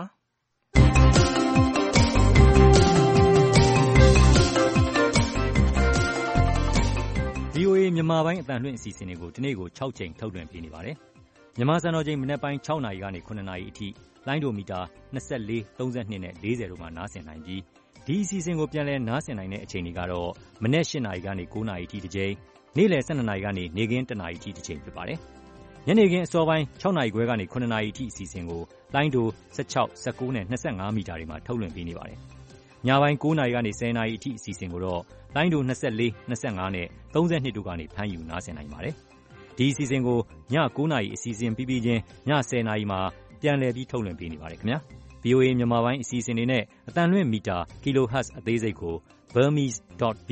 Speaker 3: VOA မြန်မာပိုင်းအသံလွှင့်အစီအစဉ်တွေကိုဒီနေ့ကို6ချိန်ထုတ်လွှင့်ပေးနေပါတယ်မြန်မာစံတော်ချိန်မနက်ပိုင်း6နာရီကနေ9နာရီအထိလိုင်းဒိုမီတာ24 32နဲ့40တို့မှာနားဆင်နိုင်ပြီးဒီအစီအစဉ်ကိုပြန်လည်နားဆင်နိုင်တဲ့အချိန်တွေကတော့မနက်8နာရီကနေ9နာရီအထိတစ်ချိန်နေ့လယ်12နာရီကနေနေ့ခင်း1နာရီအထိတစ်ချိန်ဖြစ်ပါတယ်ညနေခင်းအစောပိုင်း6နာရီခွဲကနေ9နာရီအထိအစီအစဉ်ကိုလိုင်းဒို16 19နဲ့25မီတာတွေမှာထုတ်လွှင့်ပေးနေပါတယ်ညပိုင်း9နာရီကနေ10နာရီအထိအစီအစဉ်ကိုတော့လိုင်းဒို24 25နဲ့32တို့ကနေဖမ်းယူနားဆင်နိုင်ပါတယ်ဒီအစီအစဉ်ကိုည9နာရီအစီအစဉ်ပြီးပြီးချင်းည10နာရီမှာပြန်လည်ပြီးထုတ်လွှင့်ပေးနေပါတယ်ခင်ဗျာVOA မြန်မာပိုင်းအစီအစဉ်တွေနဲ့အသံလွှင့်မီတာ kHz အသေးစိတ်ကို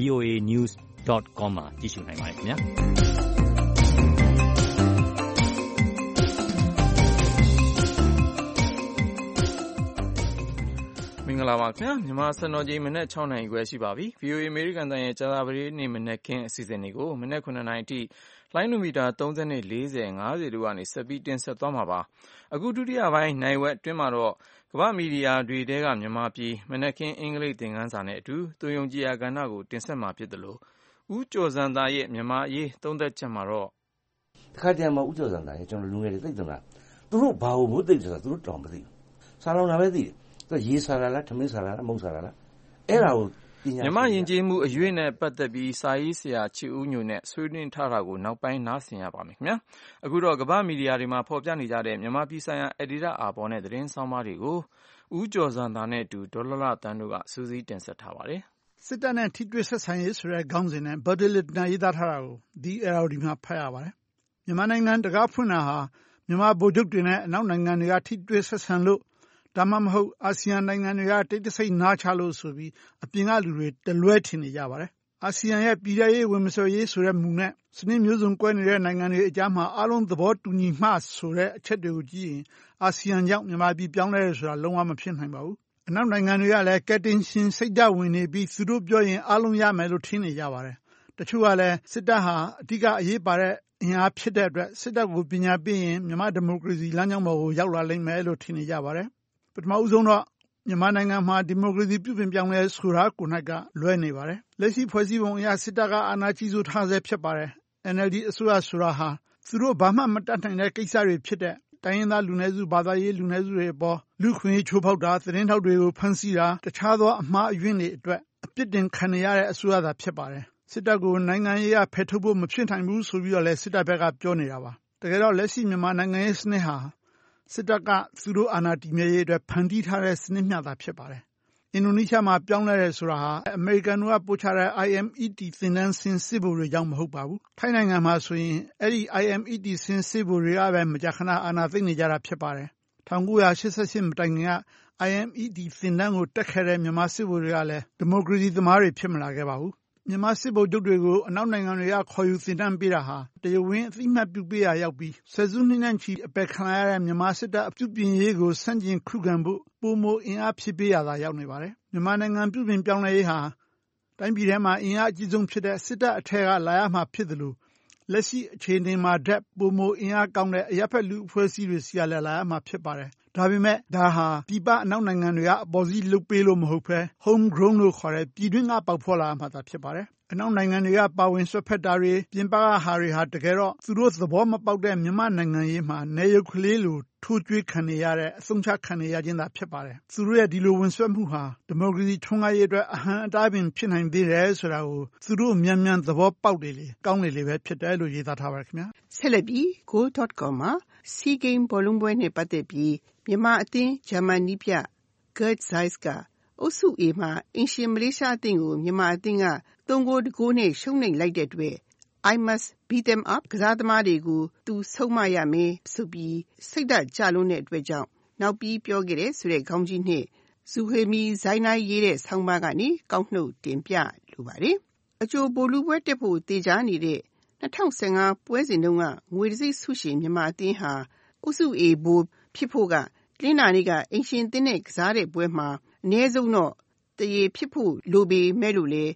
Speaker 3: burmese.voanews.com မှာကြည့်ရှုနိုင်ပါတယ်ခင်ဗျာ
Speaker 2: မင်္ဂလာပါခင်ဗျာမြန်မာစံတော်ချိန်မနက်6နာရီခွဲရှိပါပြီ VOA အမေရိကန်တန်ရဲ့ကြာသပတေးနေ့မနက်ခင်းအစီအစဉ်တွေကိုမနက်9နာရီအထိလိုင်းနိုမီတာ30နဲ့40 50တို့ကနေဆက်ပြီးတင်ဆက်သွားမှာပါအခုဒုတိယပိုင်းနိုင်ဝက်အတွင်းမှာတော့ကမ္ဘာမီဒီယာတွေတဲကမြန်မာပြည်မနက်ခင်းအင်္ဂလိပ်သင်ခန်းစာနဲ့အတူသူယုံကြည်ရာကဏ္ဍကိုတင်ဆက်မှာဖြစ်တယ်လို့ဦးကျော်စံသားရဲ့မြန်မာအရေးသုံးသက်ချက်မှာတော့
Speaker 15: တခါတည်းမှာဦးကျော်စံသားရဲ့ကျွန်တော်လူငယ်တွေသိတယ်လားသူတို့ဘာကိုမသိဆိုတာသူတို့တောင်မသိဘူးစာလုံးတာပဲသိတယ်ရေဆာလာလားထမင်းဆာလာလားမုတ်ဆာလာလားအဲ့ဒါကို
Speaker 2: မြန်မာယဉ်ကျေးမှုအရွေးနဲ့ပတ်သက်ပြီးစာရေးဆရာချစ်ဦးညိုနဲ့ဆွေးနွေးထားတာကိုနောက်ပိုင်းနားဆင်ရပါမယ်ခင်ဗျာအခုတော့ကမ္ဘာမီဒီယာတွေမှာဖော်ပြနေကြတဲ့မြန်မာပြည်ဆိုင်ရာအက်ဒီတာအာဘော်နဲ့သတင်းဆောင်မတွေကိုဦးကျော်စံသားနဲ့အတူဒေါ်လလတန်းတို့ကစူးစီးတင်ဆက်ထားပါတယ်
Speaker 5: စစ်တပ်နဲ့ထိတွေ့ဆက်ဆံရေးဆိုတဲ့ခေါင်းစဉ်နဲ့ Bertilletta ရေးသားထားတာကိုဒီARDမှာဖတ်ရပါတယ်မြန်မာနိုင်ငံတကားဖွင့်တာဟာမြန်မာဗိုလ်ချုပ်တွေနဲ့အနောက်နိုင်ငံတွေကထိတွေ့ဆက်ဆံလို့ဒါမှမဟုတ်အာဆီယံနိုင်ငံတွေကတိတ်တဆိတ်နားချလို့ဆိုပြီးအပြင်ကလူတွေတလွဲထင်နေကြပါတယ်အာဆီယံရဲ့ပြည်ထရေးဝင်မစော်ရေးဆိုတဲ့မူနဲ့စနစ်မျိုးစုံကွဲနေတဲ့နိုင်ငံတွေအကြားမှာအားလုံးသဘောတူညီမှဆိုတဲ့အချက်တွေကိုကြည့်ရင်အာဆီယံကြောင့်မြန်မာပြည်ပြောင်းလဲရဆိုတာလုံးဝမဖြစ်နိုင်ပါဘူးအနောက်နိုင်ငံတွေကလည်းကက်တင်ရှင်စိတ်ဓာတ်ဝင်နေပြီးသူတို့ပြောရင်အားလုံးရမယ်လို့ထင်နေကြပါတယ်တချို့ကလည်းစစ်တပ်ဟာအဓိကအရေးပါတဲ့အင်အားဖြစ်တဲ့အတွက်စစ်တပ်ကိုပညာပေးရင်မြန်မာဒီမိုကရေစီလမ်းကြောင်းပေါ်ကိုရောက်လာလိမ့်မယ်လို့ထင်နေကြပါတယ်ပထမဦးဆုံးတော့မြန်မာနိုင်ငံမှာဒီမိုကရေစီပြုပြင်ပြောင်းလဲဆိုတာကို၌ကလွဲနေပါတယ်လက်ရှိဖွဲ့စည်းပုံအရစစ်တပ်ကအာဏာကြီးစိုးထားဆဲဖြစ်ပါတယ် NLD အစိုးရဆိုတာဟာသူတို့ဘာမှမတတ်နိုင်တဲ့ကိစ္စတွေဖြစ်တဲ့တိုင်းရင်းသားလူနည်းစုဘာသာရေးလူနည်းစုတွေအပေါ်လူခွင့်ချိုးဖောက်တာသတင်းထောက်တွေကိုဖမ်းဆီးတာတခြားသောအမှားအယွင်းတွေအတွက်အပြစ်တင်ခံရတဲ့အစိုးရသာဖြစ်ပါတယ်စစ်တပ်ကိုနိုင်ငံရေးအဖယ်ထုတ်ဖို့မဖြစ်နိုင်ဘူးဆိုပြီးတော့လည်းစစ်တပ်ဘက်ကပြောနေတာပါတကယ်တော့လက်ရှိမြန်မာနိုင်ငံရေးစနစ်ဟာစစ်တပ်ကသူတို့အာဏာတည်မြဲရေးအတွက်ဖန်တီးထားတဲ့စနစ်မျှသာဖြစ်ပါတယ်အင်ဒိုနီးရှားမှာပြောင်းလဲတယ်ဆိုတာဟာအမေရိကန်တို့ကပို့ချတဲ့ IMET သင်တန်းဆင်းစစ်ဗိုလ်တွေကြောင့်မဟုတ်ပါဘူးထိုင်းနိုင်ငံမှာဆိုရင်အဲ့ဒီ IMET ဆင်းစစ်ဗိုလ်တွေကပဲမကြာခဏအာဏာသိမ်းနေကြတာဖြစ်ပါတယ်1988မတိုင်ခင်က IMET သင်တန်းကိုတက်ခဲ့တဲ့မြန်မာစစ်ဗိုလ်တွေကလည်းဒီမိုကရေစီသမားတွေဖြစ်မလာခဲ့ပါဘူးမြန်မာစစ်ဗိုလ်ချုပ်တွေကိုအနောက်နိုင်ငံတွေကခေါ်ယူသင်တန်းပေးတာဟာတရားဝင်အသိအမှတ်ပြုပေးရာရောက်ပြီးဆယ်စုနှစ်နဲ့ချီအပယ်ခံရတဲ့မြန်မာစစ်တပ်အပြုပြင်ရေးကိုဆန့်ကျင်ခုခံဖို့ပိုမိုအင်အားဖြစ်ပေးရတာရောက်နေပါတယ်မြန်မာနိုင်ငံပြုပြင်ပြောင်းလဲရေးဟာတိုင်းပြည်ထဲမှာအင်အားအကြီးဆုံးဖြစ်တဲ့စစ်တပ်အထက်ကလာရမှာဖြစ်တယ်လို့လက်ရှိအခြေအနေမှာဓာတ်ပိုမိုအင်အားကောင်းတဲ့အရပ်ဖက်လူအဖွဲ့အစည်းတွေစီကလည်းလာရမှာဖြစ်ပါတယ်ဒါပေမဲ့ဒါဟာပြည်ပအနောက်နိုင်ငံတွေကအပေါ်စီးလုပ်ပေးလို့မဟုတ်ဘဲ home grown လို့ခေါ်တဲ့ပြည်တွင်းကပေါက်ဖော်လာမှသာဖြစ်ပါတယ်အနောက်နိုင်ငံတွေကပါဝင်ဆွတ်ဖက်တာတွေပြင်ပကဟာတွေဟာတကယ်တော့သူတို့သဘောမပေါက်တဲ့မြန်မာနိုင်ငံရေးမှာနေရုပ်ကလေးလိုထိုးကျွေးခံနေရတဲ့အဆုံးချခံနေရခြင်းသာဖြစ်ပါတယ်သူတို့ရဲ့ဒီလိုဝင်ဆွတ်မှုဟာဒီမိုကရေစီထွန်းကားရေးအတွက်အဟံအတားပင်ဖြစ်နိုင်သေးတယ်ဆိုတာကိုသူတို့မြန်သဘောပေါက်တယ်လေကောင်းတယ်လေပဲဖြစ်တယ်လို့ရေးသားထားပါတယ်ခင်ဗျာ
Speaker 16: ဆက်လက်ပြီး go.com မှာ Sea Game ဘောလုံးပွဲနဲ့ပတ်သက်ပြီးမြန်မာအသင်းဂျာမန်နီးပြ Gerd Zeiss ကအုပ်စု A မှာအင်ရှင်မလေးရှားအသင်းကိုမြန်မာအသင်းက3-1နဲ့ရှုံးနိမ့်လိုက်တဲ့အတွက် I must beat them up ကစားသမားတွေကိုသူဆုံးမရမယ်ဆိုပြီးစိတ်ဓာတ်ကျလွန်းတဲ့အတွက်ကြောင့်နောက်ပြီးပြောခဲ့တဲ့ဆိုတဲ့ခေါင်းကြီးနဲ့ဇူဟေမီဇိုင်းနိုင်ရေးတဲ့ဆောင်းပါးကနေကောက်နှုတ်တင်ပြလိုပါတယ်အကျိုးဘိုလူပွဲတက်ဖို့တေချာနေတဲ့2015ပွဲစဉ်တုန်းကငွေတစိမ့်ဆုရှင်မြန်မာအသင်းဟာအုပ်စု A ဘိုဖြစ်ဖို့ကလင်းနာနေ့ကအင်ရှင်တင်းနဲ့ကစားတဲ့ပွဲမှာအနည်းဆုံးတော့တရေဖြစ်ဖို့လိုပေမဲ့လို့လေ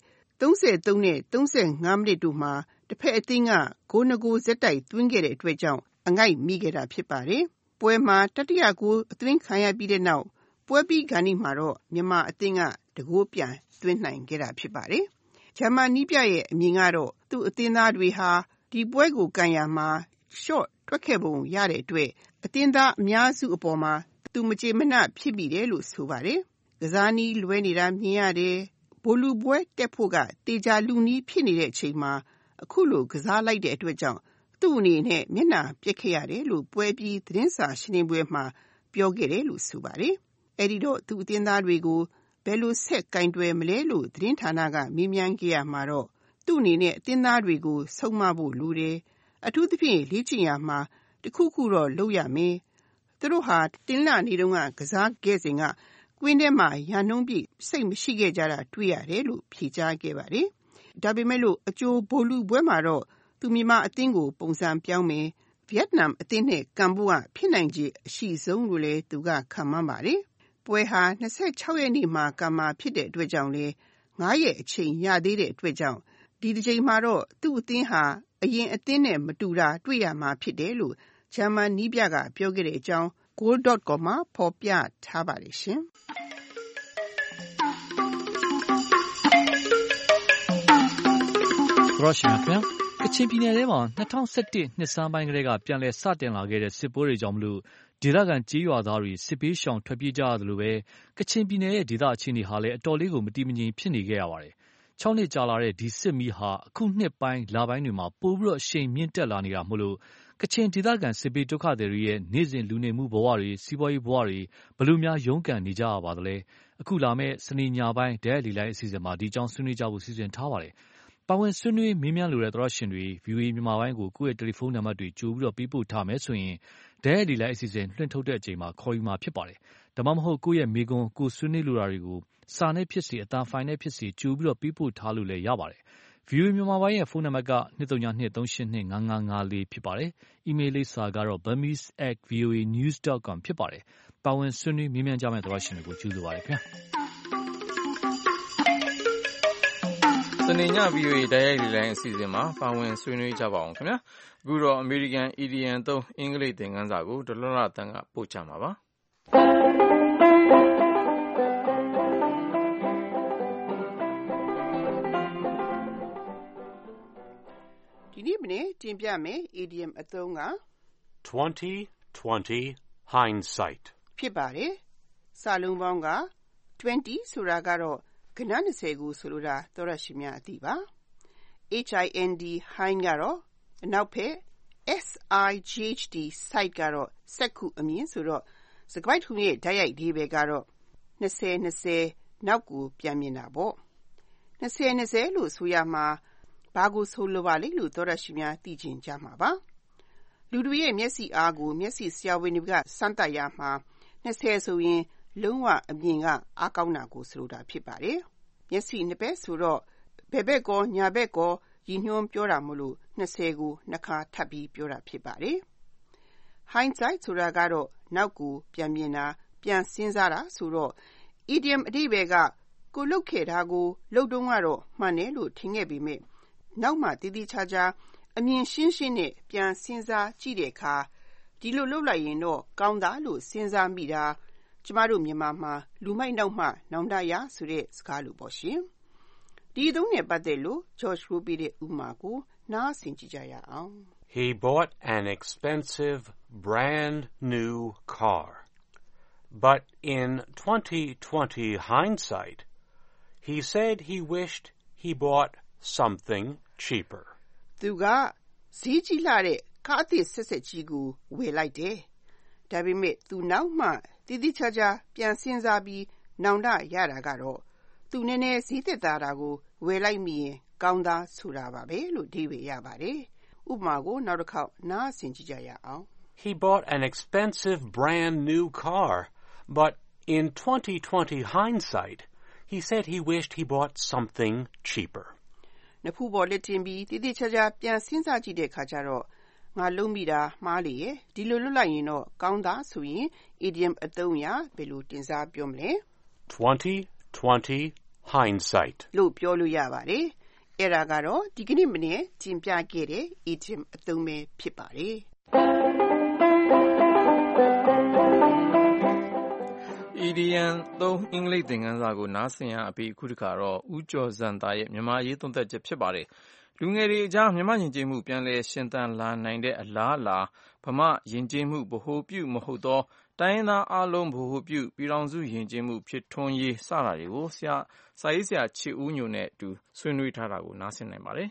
Speaker 16: 33နဲ့35မိနစ်တို့မှာတစ်ဖက်အသင်းကဂိုး2ဂိုးဇက်တိုက်သွင်းခဲ့တဲ့အတွက်ကြောင့်အငိုက်မိခဲ့တာဖြစ်ပါတယ်။ပွဲမှာတတိယဂိုးအသွင်းခံရပြီးတဲ့နောက်ပွဲပြီးခါနီးမှာတော့မြန်မာအသင်းကတဂိုးပြန်သွင်းနိုင်ခဲ့တာဖြစ်ပါတယ်။ဂျာမန်နီးပြရဲ့အမြင်ကတော့သူ့အသင်းသားတွေဟာဒီပွဲကိုကန်ရမှာ short တွက်ခဲ့ပုံရတဲ့အတွက်အသင်းသားအများစုအပေါ်မှာသူမကြေမနပ်ဖြစ်မိတယ်လို့ဆိုပါတယ်။ကစားနည်းလွဲနေတာမြင်ရတယ်။ဘိုလူပွဲတက်ဖို့ကတေချာလူနီးဖြစ်နေတဲ့အချိန်မှာအခုလိုကစားလိုက်တဲ့အတွက်ကြောင့်သူ့အနေနဲ့မျက်နှာပြက်ခဲ့ရတယ်လို့ပွဲပြီးသတင်းစာရှင်းလင်းပွဲမှာပြောခဲ့တယ်လို့ဆိုပါတယ်။အဲဒီတော့သူ့အသင်းသားတွေကိုဘယ်လိုဆက်ကင်တွယ်မလဲလို့သတင်းဌာနကမေးမြန်းခဲ့ရမှာတော့သူ့အနေနဲ့အသင်းသားတွေကိုဆုံးမဖို့လိုတယ်။အထူးသဖြင့်လေ့ကျင့်ရမှာတခုခုတော့လုပ်ရမယ်။သူတို့ဟာတင်းလာနေတုန်းကစားခဲ့စဉ်ကကွင်းထဲမှာရန်နှုံးပြစိတ်မရှိခဲ့ကြတာတွေ့ရတယ်လို့ဖြေကြားခဲ့ပါတယ်။ဒါပေမဲ့လို့အကျိုးဘိုလူပွဲမှာတော့သူမြန်မာအသင်းကိုပုံစံပြောင်းမယ်ဗီယက်နမ်အသင်းနဲ့ကန်ဖို့ကဖြစ်နိုင်ခြေအရှိဆုံးလို့လည်းသူကခန့်မှန်းပါတယ်။ပွဲဟာ26ရက်နေ့မှာကံမှာဖြစ်တဲ့အတွက်ကြောင့်လေ9ရက်အချိန်ရသေးတဲ့အတွက်ကြောင့်ဒီတစ်ချိန်မှာတော့သူ့အသင်းဟာအရင်အသင်းနဲ့မတူတာတွေ့ရမှာဖြစ်တယ်လို့ဂျာမန်နီးပြကပြောခဲ့တဲ့အကြောင်း goal.com မှာဖော်ပြထားပါတယ်ရှင်
Speaker 17: ။ရောရှင်ခင်ကချင်ပြည်နယ်ထဲမှာ2011နှစ်ဆန်းပိုင်းကတည်းကပြန်လည်စတင်လာခဲ့တဲ့စစ်ပွဲတွေကြောင့်မလို့ဒေသခံကြေးရွာသားတွေစစ်ပေးရှောင်ထွက်ပြေးကြရတယ်လို့ပဲကချင်ပြည်နယ်ရဲ့ဒေသအခြေအနေဟာလည်းအတော်လေးကိုမတည်မငြိမ်ဖြစ်နေခဲ့ရပါတယ်။6နှစ်ကြာလာတဲ့ဒီစစ်မီးဟာအခုနှစ်ပိုင်းလပိုင်းတွေမှာပိုပြီးတော့အရှိန်မြင့်တက်လာနေတာမို့လို့ကချင်ဒေသခံစစ်ပေးဒုက္ခသည်တွေရဲ့နေ့စဉ်လူနေမှုဘဝတွေစီးပွားရေးဘဝတွေဘယ်လိုများရုန်းကန်နေကြရပါသလဲ။အခုလာမယ့်စနေညပိုင်းဒဲလီလိုင်းအစီအစဉ်မှာဒီကြောင်းဆွေးနွေးကြဖို့စီစဉ်ထားပါတယ်။ပါဝင်ဆွေးနွေးမေးမြန်းလိုတဲ့သောရရှင်တွေ VOA မြန်မာပိုင်းကိုကိုယ့်ရဲ့တယ်လီဖုန်းနံပါတ်တွေကြိုပြီးတော့ပေးပို့ထားမယ်ဆိုရင်ဒဲလီလိုင်းအစီအစဉ်လွှင့်ထုတ်တဲ့အချိန်မှာခေါ်ယူမှာဖြစ်ပါတယ်။ဒါမှမဟုတ်ကိုယ့်ရဲ့မေကွန်ကိုဆွေးနွေးလိုတာတွေကိုစာနဲ့ဖြစ်စေအတန်ဖိုင်နဲ့ဖြစ်စေကြိုပြီးတော့ပေးပို့ထားလို့လည်းရပါတယ်။ VOA မြန်မာပိုင်းရဲ့ဖုန်းနံပါတ်က2323825554ဖြစ်ပါတယ်။ အီးမေးလ်လိပ်စာကတော့ burmese@voanews.com ဖြစ်ပါတယ်။ပါဝင်ဆွေးနွေးမေးမြန်းကြမယ့်သောရရှင်တွေကိုကျေးဇူးပါတယ်ခင်ဗျာ။
Speaker 2: စနေည VOA တိုက်ရိုက်လေလိုင်းအစီအစဉ်မှာပါဝင်ဆွေးနွေးကြပါအောင်ခင်ဗျာအခုတော့အမေရိကန် EDM သုံးအင်္ဂလိပ်သင်ခန်းစာကိုဒေါ်လှလှတန်းကပို့ချမှာပါ
Speaker 16: ဒီနေ့မနေ့တင်ပြမယ် idiom အသုံးက
Speaker 18: 2020 hindsight
Speaker 16: ဖြစ်ပါတယ်စာလုံးပေါင်းက20ဆိုတာကတော့ကဏ္ဍ20ကိုဆိုလိုတာသောရရှိများအသိပါ HIND hind ကတော့အနောက်ဖက် SIGHT sight ကတော့စက္ခုအမြင်ဆိုတော့စကားပိုက်ထုံးရဲ့ဓာတ်ရိုက်ဒီဘယ်ကတော့20နောက်ကိုပြန်မြင်တာပေါ့20လို့ဆိုရမှာဘာကိုဆိုလိုပါလိမ့်လို့သောရရှိများသိချင်ကြမှာပါလူတွေရဲ့မျက်စိအားကိုမျက်စိဆရာဝန်တွေကစမ်းသပ်ရမှာ20ဆိုရင်လုံးဝအမြင်ကအားကောင်းတာကိုဆိုလိုတာဖြစ်ပါတယ်မျက်စိနှစ်ဘက်ဆိုတော့ဘယ်ဘက်ကောညာဘက်ကောရည်ညွှန်းပြောတာမလို့20ကိုနှစ်ခါထပ်ပြီးပြောတာဖြစ်ပါတယ်hindsight ဆိုတာကတော့နောက်ကိုပြန်မြင်တာပြန်စဉ်းစားတာဆိုတော့ idiom အဓိပ္ပာယ်ကကိုလုပ်ခဲ့တာကိုလုပ်တုန်းကတော့မှန်တယ်လို့ထင်ခဲ့ပေမဲ့နောက်မှတည်တည်ချာချာအမြင်ရှင်းရှင်းနဲ့ပြန်စဉ်းစားကြည့်တဲ့အခါဒီလိုလုပ်လိုက်ရင်တော့ကောင်းတာလို့စဉ်းစားမိတာကျမတို့မြန်မာမှာလူမိုက်နောက်မှနောင်တရဆိုတဲ့စကားလိုပေါ့ရှင်ဒီအသုံးနဲ့ပတ်သက်လို့ George ကိုပေးတဲ့ဥပမာကိုနားဆင်ကြည့်ကြရအောင်
Speaker 18: He bought an expensive brand new car. But in 2020 hindsight, he said he wished he bought something cheaper.
Speaker 16: သူကဈေးကြီးလာတဲ့ကားအသစ်ဆက်ဆက်ကြီးကိုဝယ်လိုက်တယ်။ဒါပေမဲ့သူနောက်မှတည်တည်ချာချာပြန်စဉ်းစားပြီးနောင်တရတာကတော့သူနည်းနည်းဈေးသက်သာတာကိုဝယ်လိုက်မိရင်ကောင်းသားဆိုတာပါပဲလို့ဒီဝေရပါတယ်။ဥပမာကိုနောက်တစ်ခေါက်နားဆင်ကြည့်ကြရအောင်
Speaker 18: He bought an expensive brand new car, but in 2020 hindsight, he said he wished he bought something cheaper.
Speaker 16: နှစ်ဖူးပေါ်လက်တင်ပြီးတည်တည်ချာချာပြန်စဉ်းစားကြည့်တဲ့အခါကျတော့ငါလုံးမိတာမှားလေရဲ့ဒီလိုလွတ်လိုက်ရင်တော့ကောင်းသားဆိုရင် idiom အသုံးအရာဘယ်လိုတင်စားပြောမလဲ
Speaker 18: 2020 hindsight
Speaker 16: လို့ပြောလို့ရပါတယ်အဲ့ဒါကတော့ဒီကနေ့မနေ့တင်ပြခဲ့တဲ့ idiom အသုံးပဲဖြစ်ပါတယ်
Speaker 2: EDM သုံးအင်္ဂလိပ်သင်ခန်းစာကိုနားဆင်ရအပြီးအခုတစ်ခါတော့ဦးကျော်ဇံသာရဲ့မြန်မာရေးသုံးသပ်ချက်ဖြစ်ပါတယ်လူငယ်တွေအကြားမြန်မာယဉ်ကျေးမှုပြန်လည်ရှင်သန်လာနိုင်တဲ့အလားအလာဗမာယဉ်ကျေးမှုဗဟိုပြုမဟုတ်သောတိုင်းရင်းသားအလုံးဗဟိုပြုပြည်ထောင်စုယဉ်ကျေးမှုဖြစ်ထွန်းရေးစတာတွေကိုစာရေးဆရာချစ်ဦးညိုနဲ့အတူဆွေးနွေးထားတာကိုနားဆင်နိုင်ပါတယ်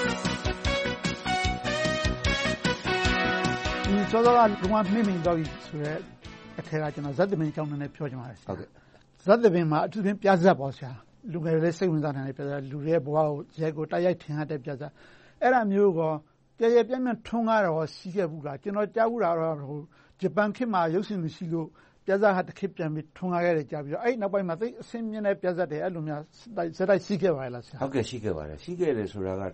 Speaker 5: ဒီစောစောကလုံးဝမှိမ့်မိန်တော့ပြီဆိုတော့အထက်ကကျွန်တော်ဇတ်သမင်ကြောင်းနဲ့ပြောချင်ပါတယ်ဟုတ်ကဲ့ဇတ်သမင်မှာအထူးသဖြင့်ပြဇတ်ပေါ့ဆရာလူငယ်တွေစိတ်ဝင်စားနေတဲ့ပြဇတ်လူတွေရဲ့ဘဝကိုရဲကိုတိုက်ရိုက်ထင်ရတဲ့ပြဇတ်အဲ့ဒါမျိုးကကြဲပြန့်ပြန့်ထွန်းကားတော့ရှိခဲ့ဘူးလားကျွန်တော်ကြားဘူးတာတော့ဂျပန်ခေတ်မှာရုပ်ရှင်မရှိလို့ပြဇတ်ဟာတစ်ခေတ်ပြန်ပြီးထွန်းကားခဲ့တယ်ကြားပြီးတော့အဲ့နောက်ပိုင်းမှာသိအဆင်းမြင့်တဲ့ပြဇတ်တွေအဲ့လိုမျိုးစတိုက်ရှိခဲ့ပါလားဆရာ
Speaker 15: ဟုတ်ကဲ့ရှိခဲ့ပါတယ်ရှိခဲ့တယ်ဆိုတာက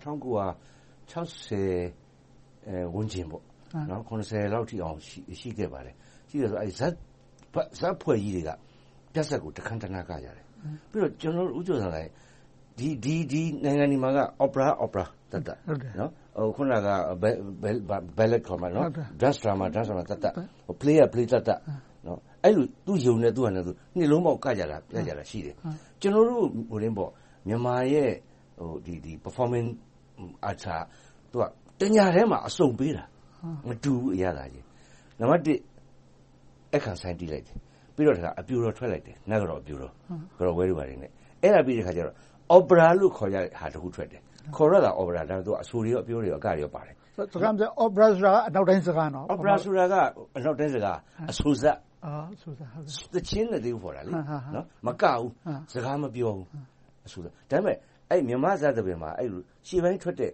Speaker 15: 1960ဝန်းကျင်ပေါ့နော်90လောက်ထိအောင်ရှိခဲ့ပါတယ်ရှိတယ်ဆိုအဲ့ဇတ်ဖွဲ့ကြီးတွေကပြပြဿနာကိုတခန်းတနာကကြတယ်ပြီးတော့ကျွန်တော်တို့ဥကြဆန်လိုက်ဒီနိုင်ငံဒီမှာက opera တတ်နော်ခုနက ballet ခေါ်မှာနော် dance drama တတ် play တတ်နော်အဲ့လိုသူ့ယုံနဲ့သူ့ဟာနဲ့သူနှစ်လုံးပေါက်ကကြတာပြကြတာရှိတယ်ကျွန်တော်တို့ဟိုရင်းပေါ့မြန်မာရဲ့ဒီ performance arts သူကတညာထဲမှာအစုံပေးတာမတူဘူးအရသာကြီးနံပါတ်1အခန်းဆိုင်တီးလိုက်တယ်ပြီးတော့အပြူတော်ထွက်လိုက်တယ်နတ်ကတော့အပြူတော်ကတော့ဝဲတွေပါတယ်နဲ့အဲ့ဒါပြီးတဲ့ခါကျတော့ opera လို့ခေါ်ကြတဲ့ဟာတစ်ခုထွက်တယ်ခေါ်ရတာ opera ဒါတော့အဆိုတွေရောအပြောတွေရောအကတွေရောပါတယ်
Speaker 5: စကားပြော opera ဆိုတာကအနောက်တိုင်းစကားနော်
Speaker 15: opera ဆိုတာကအနောက်တိုင်းစကားအဆိုစက်
Speaker 5: အဆိုစက်
Speaker 15: ဟုတ်တယ်တချင်းနဲ့တူခေါ်တာလေနော်မကဘူးစကားမပြောဘူးအဆိုစက်ဒါပေမဲ့အဲ့မြန်မာဇာတ်တပင်မှာအဲ့လိုရှေ့ပိုင်းထွက်တဲ့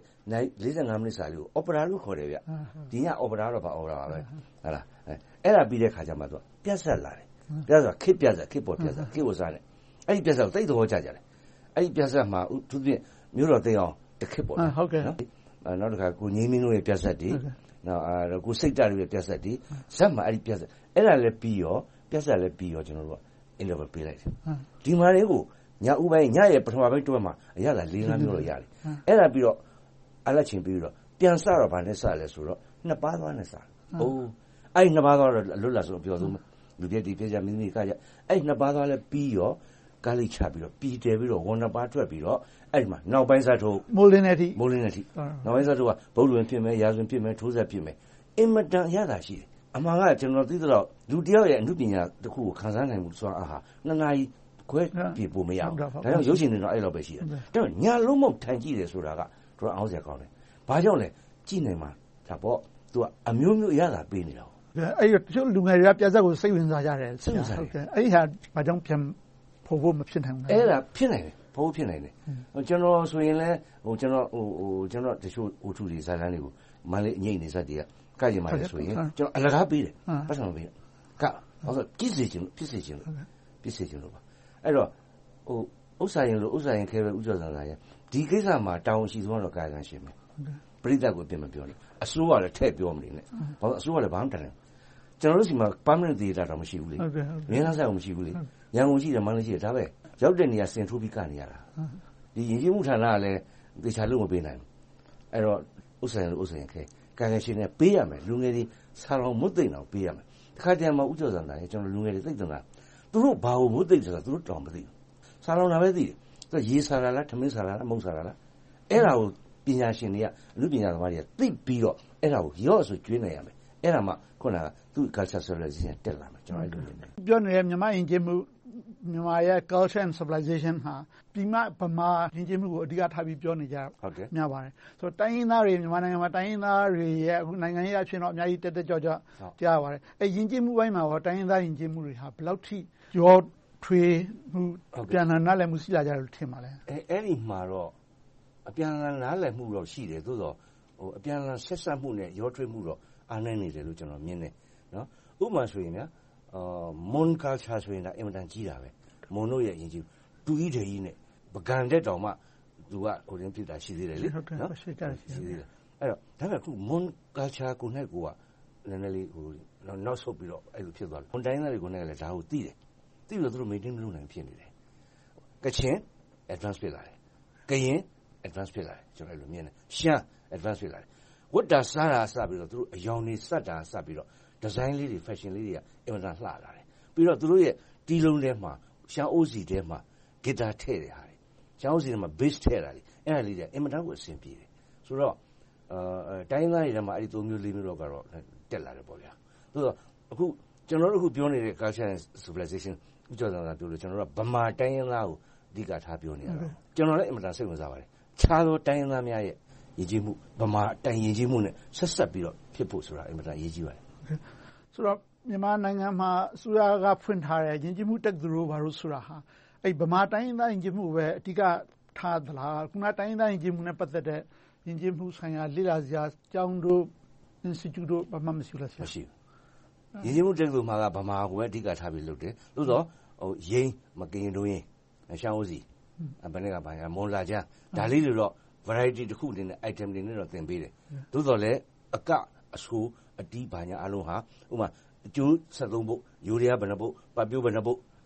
Speaker 15: 45မိနစ်စာလေးကို opera လို့ခေါ်တယ်ဗျဒီည opera တော့ပါ opera ပါပဲဟုတ်လားအဲ့ဒါပြီးတဲ့ခါကျမှသူကပြတ်ဆက်လာတယ်ပြတ်ဆက်ခေတ်ပြတ်ဆက်ခေတ်ပေါ်ပြတ်ဆက်ခေတ်ဝစားတယ်အဲ့ဒီပြတ်ဆက်ကိုသိသဘောကျကြတယ်အဲ့ဒီပြတ်ဆက်မှာသူပြင်မျိုးတော်သိအောင်တစ်ခေတ်ပေါ်
Speaker 5: ဟုတ်ကဲ့
Speaker 15: နောက်တစ်ခါကိုငင်းမင်းတို့ရဲ့ပြတ်ဆက်တွေနောက်ကိုစိတ်တက်ရဲ့ပြတ်ဆက်တွေဇက်မှာအဲ့ဒီပြတ်ဆက်အဲ့ဒါလည်းပြီးရောပြတ်ဆက်လည်းပြီးရောကျွန်တော်တို့က interval ပေးလိုက်တယ်ဒီမှာလေးကိုညဦးပိုင်းညရဲ့ပထမပိုင်းတွဲမှာအရသာ၄-၅မျိုးတော့ရတယ်အဲ့ဒါပြီးတော့အလက်ချင်းပြီးတော့ပြန်စတော့ဗာနဲ့စလဲဆိုတော့နှစ်ပါးသွားနဲ့စအိုးအဲ့နှစ်ပါးသွားတော့လွတ်လာဆိုပြောဆုံးလူပြည့်ဒီပြည့်ကြမင်းမီကကြအဲ့နှစ်ပါးသွားလဲပြီးရောကားလေးချပြီးတော့ပြီးတယ်ပြီးတော့ဝန်နှစ်ပါးထွက်ပြီးတော့အဲ့ဒီမှာနောက်ပိုင်းစားထုတ်
Speaker 5: မိုးလင်းတဲ့အထိ
Speaker 15: နောက်ပိုင်းစားထုတ်ကဘုတ်လွင်ဖြစ်မယ်ရာဇဝင်ဖြစ်မယ်ထိုးဆက်ဖြစ်မယ်အင်မတန်ရတာရှိတယ်အမှန်ကကျွန်တော်သိတော့လူတယောက်ရဲ့အမှုပညာတစ်ခုကိုခန်းစားနိုင်မှုစွမ်းအားဟာ2 နာရီခွဲပြေဖို့မရဘူးဒါကြောင့်ရုပ်ရှင်တွေတော့အဲ့လိုပဲရှိတယ်ဒါတော့ညာလုံးမထိုင်ကြည့်တယ်ဆိုတာကတို့အောင်စရာကောင်းတယ်ဘာကြောင့်လဲကြည့်နိုင်မှာဒါပေါ့သူကအမျိုးမျိုးအရသာပေးနေတာ
Speaker 5: အဲ့ဒီတချို့လူငယ်တွေကပြဿနာကိုစိတ်ဝင်စားကြတယ်ဟုတ်ကဲ့အဲ့ဒီဟာဘာကြောင့်ပြန်ဖို့မဖြစ်နိုင်ဘူး
Speaker 15: အဲ့ဒါဖြစ်နိုင်တယ်ဖို့ဖြစ်နိုင်တယ်ကျွန်တော်ဆိုရင်လည်းကျွန်တော်တချို့အိုထူတွေဇာတ်လမ်းတွေကိုမန္တလေးအငိမ့်နေစက်တွေကကကြမှာလေဆိုရင်ကျွန်တော်အလကားပေးတယ်ပတ်စံပေးတယ်ကဟုတ်ဆိုကြည့်စေချင်လို့ပါအဲ့တော့ဥစ္စာရင်ခဲပဲဥကျော်စံလာရဲ့ဒီကိစ္စမှာတောင်းရှိဆုံးတော့ကာယကံရှင်မယ်ပရိသတ်ကိုပြင်မပြောနဲ့အစိုးရလည်းထည့်ပြောမနေနဲ့ဘာလို့အစိုးရလည်းဘာမှတတ်တယ်ကျွန်တော်တို့စီမှာ permanent theater တော့မရှိဘူးလေမင်းသားဆိုင်မရှိဘူးလေရန်ကုန်ရှိတယ်မန္တလေးရှိတယ်ဒါပဲရောက်တဲ့နေရာစင်ထိုးပြီးကနေရတာဒီရင်းနှီးမှုဌာနကလည်းသေချာလို့မပေးနိုင်ဘူးအဲ့တော့ဥစ္စာရင်ခဲကာယကံရှင်နဲ့ပေးရမယ်လူငယ်တွေဆာလောင်မွတ်သိမ့်အောင်ပေးရမယ်တခါတည်းမှာဥကျော်စံလာရဲ့ကျွန်တော်လူငယ်တွေသိတဲ့ကသူတို့ဘာလို့မွတ်သိမ့်ဆိုတာသူတို့တောင်မသိဘူးဆာလောင်တာပဲသိတယ်သူရေဆာလာလားထမင်းဆာလာလားမုံဆာလာလားအဲ့ဒါကိုပညာရှင်တွေကလူပညာသမားတွေကသိပြီးတော့အဲ့ဒါကိုရော့ဆိုကျွေးနိုင်ရမယ်အဲ့ဒါမှခုနကသူ့ culture civilization တက်လာမှာကျွန်တော်အဲ့လိုမြင်တယ်
Speaker 5: ပြောနေတဲ့မြန်မာယဉ်ကျေးမှုမြန်မာရဲ့ culture and civilization ဟာပြည်မဗမာယဉ်ကျေးမှုကိုအဓိကထားပြီးပြောနေကြများပါတယ်ဆိုတော့တိုင်းရင်းသားတွေမြန်မာနိုင်ငံမှာတိုင်းရင်းသားတွေရဲ့အခုနိုင်ငံရေးအဖြစ်တော့အများကြီးတက်ကြောကြားရပါတယ်အဲ့ယဉ်ကျေးမှုပိုင်းမှာတော့တိုင်းရင်းသားယဉ်ကျေးမှုတွေဟာဘယ်လောက်ထိရောထွေးမှုပြန်လာနားလည်မှုရှိလာကြတယ်လို့ထင်ပါလဲ
Speaker 15: အဲ့ဒီမှာတော့အပြန်လာနားလည်မှုတော့ရှိတယ်သို့တော့အပြန်လာဆက်ဆက်မှုနဲ့ရောထွေးမှုတော့အားနည်းနေတယ်လို့ကျွန်တော်မြင်တယ်နော်ဥပမာဆိုရင်ဗျာမွန်ကာချာဆိုရင်အင်မတန်ကြီးတာပဲမွန်တို့ရဲ့ယဉ်ကျေးတူကြီးတွေကြီးနဲ့ပကံတဲ့တောင်မှသူကဟိုရင်ပြစ်တာရှိသေးတယ်လေ
Speaker 5: နော်ရှိသေးတယ်
Speaker 15: အဲ့တော့ဒါပေမဲ့ခုမွန်ကာချာကိုနဲ့ကိုကနည်းနည်းလေးဟိုနောက်ဆုတ်ပြီးတော့အဲ့လိုဖြစ်သွားတယ်မွန်တိုင်းသားတွေကိုနဲ့လည်းဒါကိုသိတယ်သိလို့သူတို့ maintain မလုပ်နိုင်ဖြစ်နေတယ်ကချင် advance ဖြစ်လာတယ်ကရင် advance ဖြစ်လာတယ်ကျွန်တော်အဲ့လိုမြင်တယ်ရှမ်း advance ဖြစ်လာတယ်ဝတ်တာစားတာစပြီးတော့သူတို့အယောင်တွေစက်တာစပြီးတော့ design လေးတွေ fashion လေးတွေကအင်မတန်လှလာတယ်ပြီးတော့သူတို့ရဲ့တီးလုံးထဲမှာရှမ်းအိုးစီထဲမှာ guitar ထည့်တယ်ဟာလေရှမ်းအိုးစီထဲမှာ bass ထည့်တာလေအဲ့ဒါလေးတွေအင်မတန်ကိုအဆင်ပြေတယ်ဆိုတော့တိုင်းသားတွေထဲမှာအဲ့ဒီ3မျိုး4မျိုးတော့ကတော့တက်လာတယ်ပေါ့ဗျာဆိုတော့အခုကျွန်တော်တို့အခုပြောနေတဲ့ culture and civilization ဥကျော်စံကပြောလို့ကျွန်တော်တို့ကဗမာတိုင်းရင်းသားကိုအဓိကထားပြောနေရတာကျွန်တော်လည်းအင်မတန်စိတ်ဝင်စားပါတယ်ခြားသောတိုင်းရင်းသားများရဲ့ယဉ်ကျေးမှုဗမာတိုင်းယဉ်ကျေးမှုနဲ့ဆက်ဆက်ပြီးတော့ဖြစ်ဖို့ဆိုတာအင်မတန်အရေးကြီးပါတယ်
Speaker 5: ဆိုတော့မြန်မာနိုင်ငံမှာအစိုးရကဖွင့်ထားတဲ့ယဉ်ကျေးမှုတက္ကသိုလ်ဘာလို့ဆိုတာဟာအဲ့ဗမာတိုင်းရင်းသားယဉ်ကျေးမှုပဲအဓိကထားသလားခုနတိုင်းရင်းသားယဉ်ကျေးမှုနဲ့ပတ်သက်တဲ့ယဉ်ကျေးမှုဆိုင်ရာလေ့လာစရာကျောင်းတို့ institute တို့ဘာမှမရှိလား
Speaker 15: မရှိဘူးယဉ်ကျေးမှုတက္ကသိုလ်မှာကဗမာကိုပဲအဓိကထားပြီးလုပ်တယ်လို့တော့ရင်းမကရင်တို့ရင်းရှမ်းဦးစီဘယ်နဲ့ကဘာမွန်လာကြဒါလေးတွေတော့ variety တစ်ခုအနေနဲ့ item တွေနဲ့တော့သင်ပေးတယ်သို့တော်လည်းအကအဆိုးအတီးဘာညာအလုံးဟာဥပမာအကျိုး73ပုတ်ယူရီးယားဘယ်နှပုတ်ပတ်ပြိုးဘယ်နှပုတ်ဓ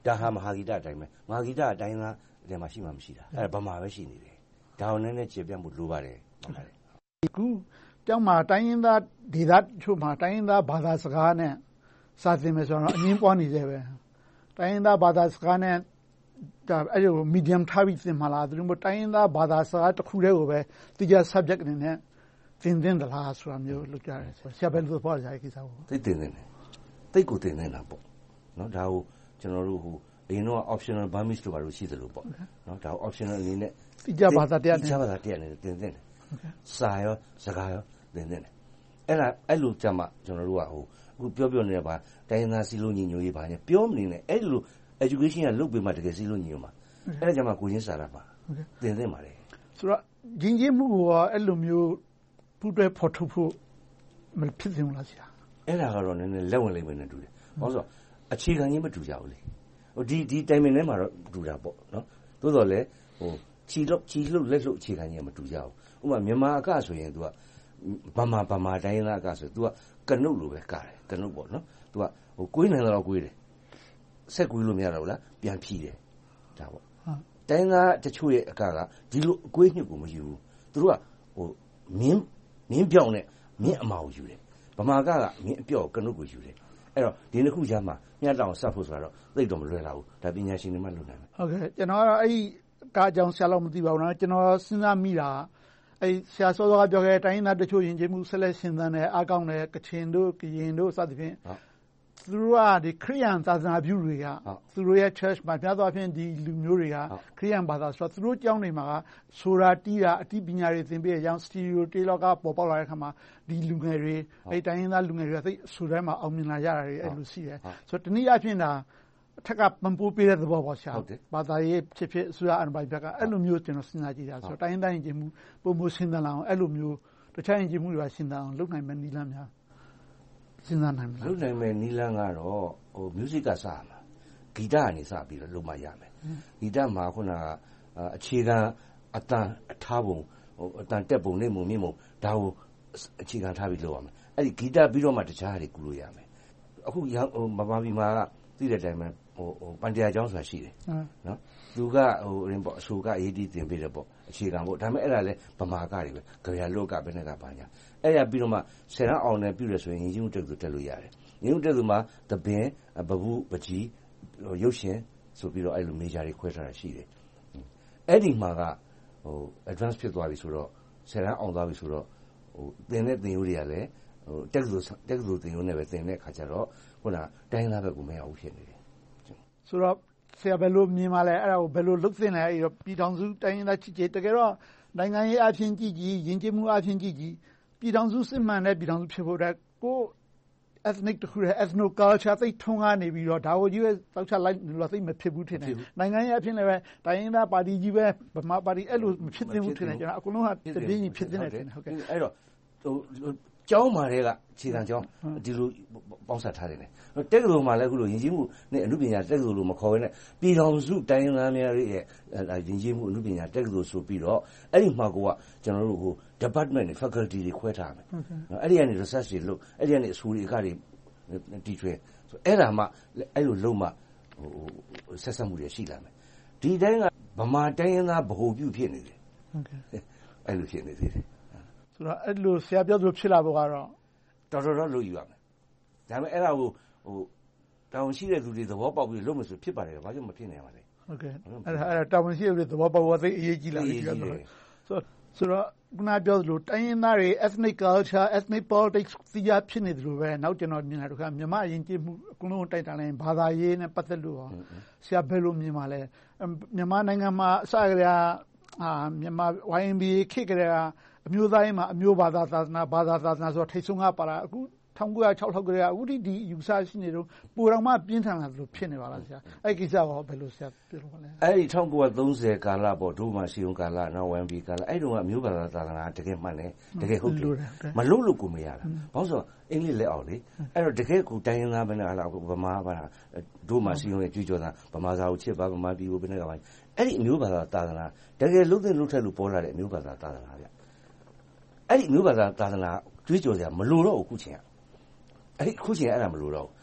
Speaker 15: ဒါဟာမဟာဂီတအတိုင်းပဲမဟာဂီတအတိုင်းသားဒီမှာရှိမှမရှိတာအဲ့ဒါဗမာပဲရှိနေတယ်ဒါအောင်နဲ့ခြေပြတ်မှုလိုပါတယ်
Speaker 5: အခုကျောင်းမှာတိုင်းရင်းသားဒေသချို့မှာတိုင်းရင်းသားဘာသာစကားနဲ့စာသင်မယ်ဆိုတော့အငင်းပွားနေသေးပဲတိုင်းရင်းသားဘာသာစကားနဲ့ဒါအဲ့လို medium ထားပြီးသင်မှာလားသူတို့တိုင်းရင်းသားဘာသာစကားတစ်ခုတည်းကိုပဲတိကျ subject အနေနဲ့သင်သင်သလားဆိုတာမျိုးလုပ်ကြတယ်ဆရာဘယ်လိုပြောကြလဲကိစ္စကို
Speaker 15: သိသင်တယ်သိကိုသင်နေတာပေါ့နော်ဒါကိုကျွန်တော်တို့အရင်တော့ optional Burmese တို့ဘာလို့ရှိသလိုပေါ့နော်ဒါကို optional အနေနဲ့
Speaker 5: တိကျဘာသာတရား
Speaker 15: နဲ့တိကျဘာသာတရားနဲ့သင်သင်တယ်စာရောစကားရောသင်သင်တယ်အဲ့လိုကြမှာကျွန်တော်တို့ကအခုပြောနေတယ်ပါတိုင်းရင်းသားစီလုံးညီညွတ်ရေးပါနဲ့ပြောမနေနဲ့အဲ့လို education ကလုပ်ပေးမှတကယ်စီလုံးညီညွတ်မှာအဲ့ဒါကြမှာကိုရင်းစာတာပါသင်သင်ပါတယ်
Speaker 5: ဆိုတော့ရင်းချင်းမှုကအဲ့လိုမျိုးပူတွဲဖော်ထုတ်ဖို့မဖြစ်သင့်ဘူးလားဆရာ
Speaker 15: အဲ့ဒါကတော့နည်းနည်းလက်ဝင်လိမ့်မယ်နဲ့တူတယ်ဘာလို့ဆိုအခြေခံချင်းမတူကြဘူးလေဒီတိုင်မင်ထဲမှာတော့တူတာပေါ့နော်သို့တော်လည်းချီလှုပ်လက်လှုပ်အခြေခံချင်းမတူကြဘူးဥပမာမြန်မာအကဆိုရင် तू ကဗမာတိုင်းသားအကဆို तू ကကနုတ်လိုပဲကတယ်ကနုတ်ပေါ့နော် तू ကကွေးနိုင်တော့ကွေးတယ်ဆက်ကွေးလို့မရတော့ဘူးလားပြန်ဖြီးတယ်ဒါပေါ့တိုင်းသားတချို့ရဲ့အကကဒီလိုအကွေးညှစ်ကိုမယူဘူးသူတို့ကမင်းပြောင်းနဲ့မင်းအမာကိုယူတယ်ဗမာကမင်းအပြော့ကနုတ်ကိုယူတယ်အဲ့တော့ဒီနှစ်ခုကြားမှာမျှတအောင်စပ်ဖို့ဆိုတော့သိတော့မလွယ်လာဘူးဒါပညာရှင်တွေမှလုပ်နိုင်တယ်
Speaker 5: ဟုတ်ကဲ့ကျွန်တော်ကတော့အဲ့ဒီကားအကြောင်းဆရာလောက်မသိပါဘူးနော်ကျွန်တော်စဉ်းစားမိတာအဲ့ဆရာစောစောကပြောခဲ့တိုင်းသားတချို့ယဉ်ကျေးမှုဆက်လက်ရှင်သန်တယ်အားကောင်းတယ်ကချင်တို့ကရင်တို့စသဖြင့်သူတို့ကဒီခရိယန်သာသနာပြုတွေကသူတို့ရဲ့ church မှာများသောအားဖြင့်ဒီလူမျိုးတွေကခရိယန်ဘာသာဆိုတော့သူတို့ကျောင်းတွေမှာကဆိုတာတီးတာအတိပညာတွေသင်ပေးရအောင်စတီရီယိုတေးလောကပေါ်ပေါက်လာတဲ့အခါမှာဒီလူငယ်တွေအဲ့တိုင်းရင်းသားလူငယ်တွေကသိဆိုထဲမှာအောင်မြင်လာကြတာတွေအဲ့လိုရှိတယ်ဆိုတော့တနည်းအားဖြင့်ဒါအထက်ကပံ့ပိုးပေးတဲ့သဘောပေါ့ဆရာဘာသာရေးဖြစ်ဖြစ်အစိုးရအန်ပိုင်ဘက်ကအဲ့လိုမျိုးကျွန်တော်စဉ်းစားကြည့်တာဆိုတော့တိုင်းရင်းသားယဉ်ကျေးမှုပုံမှုရှင်းသန်လာအောင်အဲ့လိုမျိုးတခြားယဉ်ကျေးမှုတွေရှင်းသန်အောင်လုပ်နိုင်မယ့်နည်းလမ်းများစဉ်းစားနိုင်မလား
Speaker 15: လုပ်နိုင်မယ့်နည်းလမ်းကတော့music ကစရမှာဂီတကနေစပြီးတော့လုပ်မှရမယ်ဂီတမှာခုနကအခြေခံအတန်အထားပုံအတန်တက်ပုံနဲ့မြင့်ပုံဒါကိုအခြေခံထားပြီးလုပ်ရမယ်အဲ့ဒီဂီတပြီးတော့မှတခြားတွေကူလို့ရမယ်အခုမပါပြီမှာကသိတဲ့အတိုင်းပဲပန်တရားကျောင်းဆိုတာရှိတယ်နော်သူကရင်ပေါ့အဆိုကအရေးကြီးတင်ပေးတယ်ပေါ့အခြေခံပေါ့ဒါပေမဲ့အဲ့ဒါလဲဗမာကတွေပဲကြရလောကဘယ်နဲ့ကပါညာအဲ့ရပြီးတော့မှဆယ်ရန်အောင်နဲ့ပြုရဆိုရင်ရင်းချင်းတက်သူတက်လို့ရတယ်ရင်းချင်းတက်သူမှာသပင်ဘဘူးပကြီးရုပ်ရှင်ဆိုပြီးတော့အဲ့လို major တွေခွဲထားတာရှိတယ်အဲ့ဒီမှာကadvance ဖြစ်သွားပြီဆိုတော့ဆယ်ရန်အောင်သွားပြီဆိုတော့သင်တဲ့သင်ရိုးတွေကလည်းတက်သူသင်ရိုးနဲ့ပဲသင်တဲ့ခါကျတော့ခုနတိုင်းသားဘက်ကမရဘူးဖြစ်နေတယ်
Speaker 5: ဆိုတော့ဆရာဘယ်လိုမြင်ပါလဲအဲ့ဒါကိုဘယ်လိုလုပ်သင့်လဲအဲ့တော့ပြည်ထောင်စုတိုင်းရင်းသားချစ်ကြည်တကယ်တော့နိုင်ငံရေးအချင်းကြည့်ကြည်ယဉ်ကျေးမှုအချင်းကြည့်ကြည်ပြည်ထောင်စုစစ်မှန်တဲ့ပြည်ထောင်စုဖြစ်ဖို့တဲ့ကို ethnic တခုရဲ့ ethno culture သိထုံးကားနေပြီးတော့ဒါကိုကြီးပဲတောက်ချလိုက်လို့သိမဖြစ်ဘူးထင်တယ်နိုင်ငံရေးအချင်းလည်းပဲတိုင်းရင်းသားပါတီကြီးပဲဗမာပါတီအဲ့လိုမဖြစ်သင့်ဘူးထင်တယ်ကျွန်တော်အကုန်လုံးကတပြင်းကြီးဖြစ်သင့်တယ်ဟုတ်ကဲ့
Speaker 15: အဲ့တော့ကျောင်းမှာတွေကခြေခံကျောင်းဒီလိုပေါင်းစပ်ထားတယ်တက္ကသိုလ်မှာလည်းအခုလိုယဉ်ကျေးမှုနဲ့အမှုပညာတက္ကသိုလ်လို့မခေါ်ဘဲနဲ့ပြည်ထောင်စုတိုင်းရင်းသားများရဲ့ယဉ်ကျေးမှုအမှုပညာတက္ကသိုလ်ဆိုပြီးတော့အဲ့ဒီမှာကကျွန်တော်တို့department နဲ့ faculty တွေခွဲထားမယ်အဲ့ဒီကနေ research တွေလုပ်အဲ့ဒီကနေအဆိုတွေအကတွေတီထွင်ဆိုအဲ့ဒါမှအဲ့လိုလုံးမှဆက်ဆက်မှုတွေရှိလာမယ်ဒီတိုင်းကဗမာတိုင်းရင်းသားဗဟိုပြုဖြစ်နေတယ်အဲ့လိုဖြစ်နေသေးတယ်
Speaker 5: ဆိုတော့အဲ့လိုဆရာပြောသလိုဖြစ်လာဖို့ကတော့
Speaker 15: တော်တော်လုပ်ယူရမယ်ဒါပေမဲ့အဲ့ဒါကိုတောင်းရှိတဲ့သူတွေသဘောပေါက်ပြီးလုပ်မယ်ဆိုဖြစ်ပါတယ်ဘာကြောင့်မဖြစ်နိုင်ပါလဲ
Speaker 5: ဟုတ်ကဲ့အဲ့ဒါတောင်းရှိတဲ့သဘောပေါက်ဖို့သိအရေးကြီးလာပြီဆိုတော့ခုနပြောသလိုတိုင်းရင်းသားတွေ ethnic culture ethnic politics သိရဖြစ်နေတယ်လို့ပဲနောက်ကျွန်တော်မြင်တာတော့မြန်မာယဉ်ကျေးမှုအကုန်လုံးတိုက်တာလည်းဘာသာရေးနဲ့ပတ်သက်လို့ဆရာဘယ်လိုမြင်ပါလဲမြန်မာနိုင်ငံမှာအစကတည်းကမြန်မာ YNBA ခေတ်ကတည်းကအမျိုးသားရေးမှာအမျိုးဘာသာသာသနာဆိုထိတ်ဆုံးကပါလာအခု1906လောက်ကတည်းကအခုဒီယူဆရှိနေတော့ပိုတော်မှပြင်းထန်လာလို့ဖြစ်နေပါလားဆရာအဲ့ကိစ္စကဘယ်လိုဆရာပြောလို့လဲ
Speaker 15: အဲ့ဒီ1930ကာလပေါ့ဒုမာစီယုံကာလနောက် YNB ကာလအဲ့တုန်းကအမျိုးဘာသာသာသနာတကယ်မှန်တယ်တကယ်ဟုတ်တယ်မလို့လို့ကိုမရတာဘာလို့ဆိုအင်္ဂလိပ်လက်အောင်လေအဲ့တော့တကယ်ကိုတိုင်းရင်းသားပဲနဲ့ဟာဗမာဘာဒုမာစီယုံရဲ့ကြွေးကြော်တာဗမာစာကိုချစ်ပါဗမာပြည်ကိုဘယ်နဲ့ကပါအဲ့ဒီအမျိုးဘာသာသာသနာတကယ်လုံးတဲ့လုံးထက်လို့ပေါ်လာတဲ့အမျိုးဘာသာသာသနာဗျအဲ့ဒီအမျိုးဘာသာသာသနာကြွေးကြော်စရာမလိုတော့ဘူးခုချိန်ကအဲ့ဒီခုချိန်အဲ့ဒါမလိုတော့ဘူး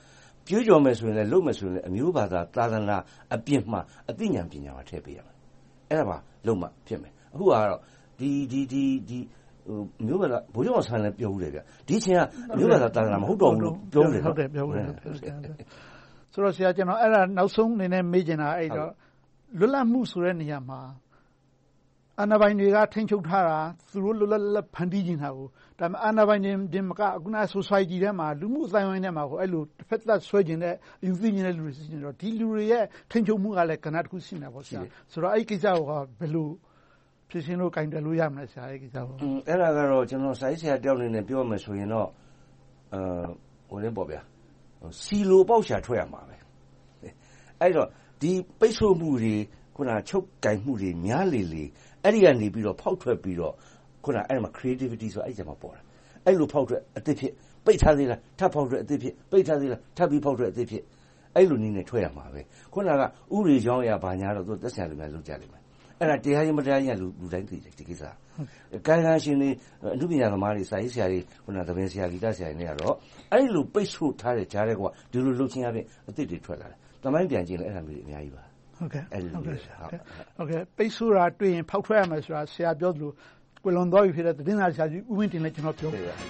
Speaker 15: ကြွေးကြော်မယ်ဆိုရင်လည်းလုပ်မယ်ဆိုရင်လည်းအမျိုးဘာသာသာသနာအပြင်မှာအသိဉာဏ်ပညာမှာထည့်ပေးရမယ်အဲ့ဒါပါလုံးမှဖြစ်မယ်အခုကတော့ဒီမျိုးဘာသာဘိုးကျော်ဆန်းလည်းပြောဦးတယ်ဗျဒီချင်းကမျိုးဘာသာသာသနာမဟုတ်တော့ဘူးလို့ပြောတယ်
Speaker 5: ဟုတ်တယ်ပြောဦးတယ်ဆိုတော့ဆရာကျွန်တော်အဲ့ဒါနောက်ဆုံးအနေနဲ့မေးချင်တာအဲ့တော့လွတ်လပ်မှုဆိုတဲ့နေရာမှာအာဏာပိုင်တွေကထိန်းချုပ်ထားတာသူတို့လွတ်လပ်ဖန်တီးနေတာကိုဒါပေမဲ့အာဏာပိုင်တွေမကအခုန society ထဲမှာလူမှုအသိုင်းအဝိုင်းထဲမှာကိုအဲ့လိုတစ်ဖက်သက်ဆွဲကျင်တဲ့အယူသိကျင်တဲ့လူတွေရှိနေတော့ဒီလူတွေရဲ့ထိန်းချုပ်မှုကလည်းကဏ္ဍတစ်ခုရှိနေတာပေါ့ဆရာဆိုတော့အဲ့ကိစ္စကိုဘယ်လိုဖြစ်ရှင်းလို့ကင်တယ်လို့ရမလဲဆရာအဲ့ကိစ္စကို
Speaker 15: အဲ့ဒါကတော့ကျွန်တော်စာရေးဆရာတယောက်အနေနဲ့ပြောမယ်ဆိုရင်တော့ဟိုလည်းပေါ့ဗျာစီလိုပေါက်ရှာထွက်ရမှာပဲအဲ့တော့ဒီပိတ်ဆို့မှုတွေခုနချုပ်ကင်မှုတွေများလေအဲ့ဒီကနေပြီးတော့ဖောက်ထွက်ပြီးတော့ခုနအဲ့မှာ creativity ဆိုအဲ့ကျမှာပေါ်တာအဲ့လိုဖောက်ထွက်အသစ်ဖြစ်ပိတ်ထားသေးလားထပ်ဖောက်ထွက်အသစ်ဖြစ်ပိတ်ထားသေးလားထပ်ပြီးဖောက်ထွက်အသစ်ဖြစ်အဲ့လိုနည်းနဲ့ထွက်ရမှာပဲခုနကဥရိကြောင်းရဘာညာတော့သူသက်ဆိုင်လူများလုပ်ကြလိမ့်မယ်အဲ့ဒါတရားရင်မတရားရင်လူတိုင်းသိတယ်ဒီကိစ္စကာယရှင်တွေအမှုပညာသမားတွေစာရေးဆရာတွေခုနသမင်းဆရာဂီတဆရာတွေနဲ့ကတော့အဲ့လိုပိတ်ဆို့ထားတဲ့ကြားတဲ့ကွာဒီလိုလုပ်ချင်းအပြင်အသစ်တွေထွက်လာတယ်တမိုင်းပြန်ကြည့်လဲအဲ့ဒါမျိုးတွေအများကြီးပါ
Speaker 5: ဟုတ်ကဲ့ပိတ်ဆို့တာတွေ့ရင်ဖောက်ထွက်ရမယ်ဆိုတာဆရာပြောသလိုကွယ်လွန်သွားပြီဖြစ်တဲ့သတင်းစာဆရာကြီးဦးဝင်းတင်လည်းကျွန်တော်ပြောပြပါ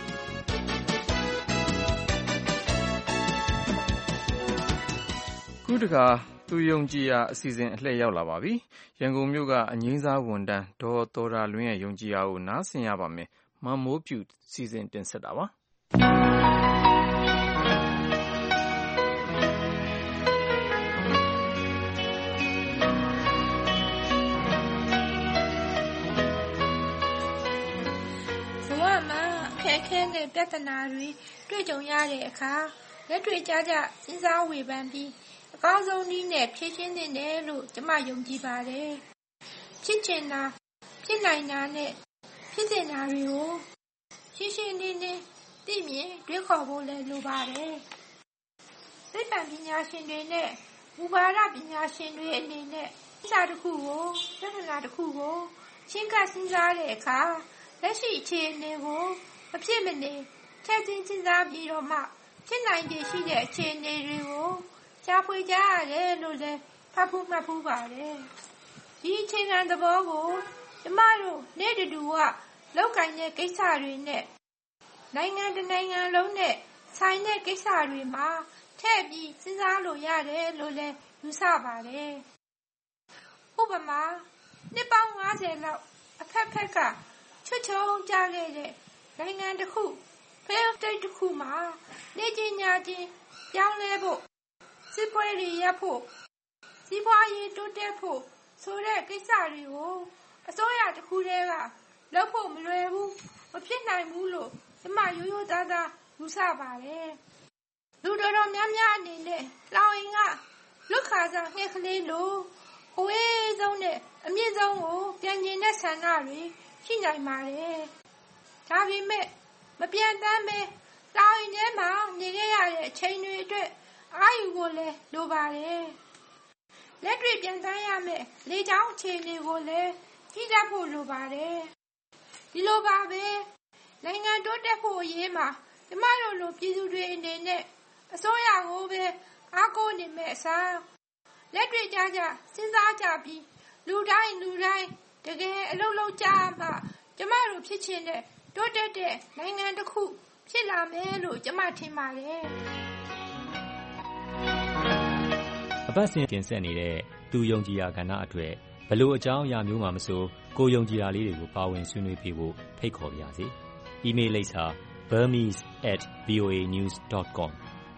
Speaker 2: ခုတခါသူယုံကြည်ရာအစီအစဉ်အလှည့်ရောက်လာပါပြီရန်ကုန်မြို့ကအငိမ့်စားဝန်တန်းဒေါ်တော်တာလွင်ရဲ့ယုံကြည်ရာကိုနားဆင်ရပါမယ်မမိုးပြူစီစဉ်တင်ဆက်တာပါ
Speaker 19: ခဲနဲ့ပြဿနာတွေတွေ့ကြုံရတဲ့အခါလက်တွေ့ကြကြစဉ်းစားဝေဖန်ပြီးအကောင်းဆုံးနည်းနဲ့ဖြေရှင်းသင့်တယ်လို့ကျွန်မယုံကြည်ပါတယ်ဖြစ်ချင်တာဖြစ်နိုင်တာနဲ့ဖြစ်တင်တာတွေကိုရှင်းရှင်းလင်းလင်းသိမြင်တွေးခေါ်ဖို့လည်းလိုပါတယ်သိပ္ပံပညာရှင်တွေနဲ့မူပါဒပညာရှင်တွေအနေနဲ့ကိစ္စတစ်ခုကိုပြဿနာတစ်ခုကိုရှင်းကပ်စဉ်းစားတဲ့အခါလက်ရှိအခြေအနေကိုမဖြစ်မနေထည့်သွင်းစဉ်းစားပြီးတော့မှဖြစ်နိုင်ခြေရှိတဲ့အခြေအနေတွေကိုရှာဖွေကြရတယ်လို့လည်းဖတ်ဖို့မှတ်ဖို့ပါတယ်ဒီအခြေခံသဘောကိုကျမတို့နေ့တူကလောက်ကင်တဲ့ကိစ္စတွေနဲ့နိုင်ငံတနိုင်ငံလုံးနဲ့ဆိုင်တဲ့ကိစ္စတွေမှာထည့်ပြီးစဉ်းစားလို့ရတယ်လို့လည်းယူဆပါတယ်ဥပမာနှစ်ပေါင်း90လောက်အဖက်ဖက်ကချွတ်ချုံကြခဲ့တဲ့နိုင်ငံတစ်ခုဖေးတိတ်တစ်ခုမှာနေချင်းညာချင်းပြောင်းလဲဖို့စစ်ပွဲတွေရပ်ဖို့စီးပွားရေးတိုးတက်ဖို့ဆိုတဲ့ကိစ္စတွေကိုအစိုးရတစ်ခုတည်းကလုပ်ဖို့မလွယ်ဘူးမဖြစ်နိုင်ဘူးလို့ကျမရိုးရိုးသားသားယူဆပါတယ်လူတော်တော်များများအနေနဲ့လောင်ရင်ကလွတ်ခါစားငှက်ကလေးလို့အဝေးဆုံးနဲ့အမြင့်ဆုံးကိုပြန်ကျင်တဲ့ဆန္ဒတွေရှိနိုင်ပါတယ်ဒါပေမဲ့မပြန်တမ်းပဲလောင်ရင်ထဲမှာနေခဲ့ရတဲ့အချိန်တွေအတွက်အာရုံကိုလည်းလိုပါတယ်လက်တွေ့ပြန်တမ်းရမယ်လေချောင်းအခြေအနေကိုလည်းကြည့်တတ်ဖို့လိုပါတယ်ဒီလိုပါပဲနိုင်ငံတိုးတက်ဖို့အရေးမှာကျမတို့လိုပြည်သူတွေအနေနဲ့အစိုးရကိုပဲအားကိုးနေမဲ့အစားလက်တွေ့ကြကြစဉ်းစားကြပြီးလူတိုင်းတကယ်အလုပ်လုပ်ကြမှကျမတို့ဖြစ်ချင်တဲ့တိုးတက်တဲ့နိုင်ငံတစ်ခုဖြစ်လာမယ်လို့ကျမထင်ပါတယ်
Speaker 3: အပတ်စဉ်တင်ဆက်နေတဲ့သူယုံကြည်ရာကဏ္ဍအတွက်ဘလို့အကြောင်းအရာမျိုးမှမဆိုကိုယုံကြည်ရာလေးတွေကိုပါဝင်ဆွေးနွေးပြဖို့ဖိတ်ခေါ်ပါရစေ။ email လိပ်စာ burmese@voanews.com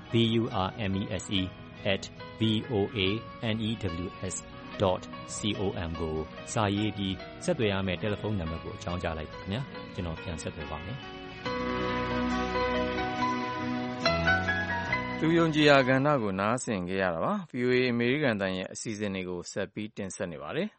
Speaker 3: burmese@voanews.com ကိုစာရေးပြီးဆက်သွယ်ရမယ့်တယ်လီဖုန်းနံပါတ်ကိုအကြောင်းကြားလိုက်ပါခင်ဗျာကျွန်တော်ပြန်ဆက်သွယ်ပါမယ်
Speaker 2: သူယုံကြည်ရာကဏ္ဍကိုနားဆင်ကြရတာပါ VOA အမေရိကန်တန်ရဲ့အစီအစဉ်တွေကိုဆက်ပြီးတင်ဆက်နေပါတယ်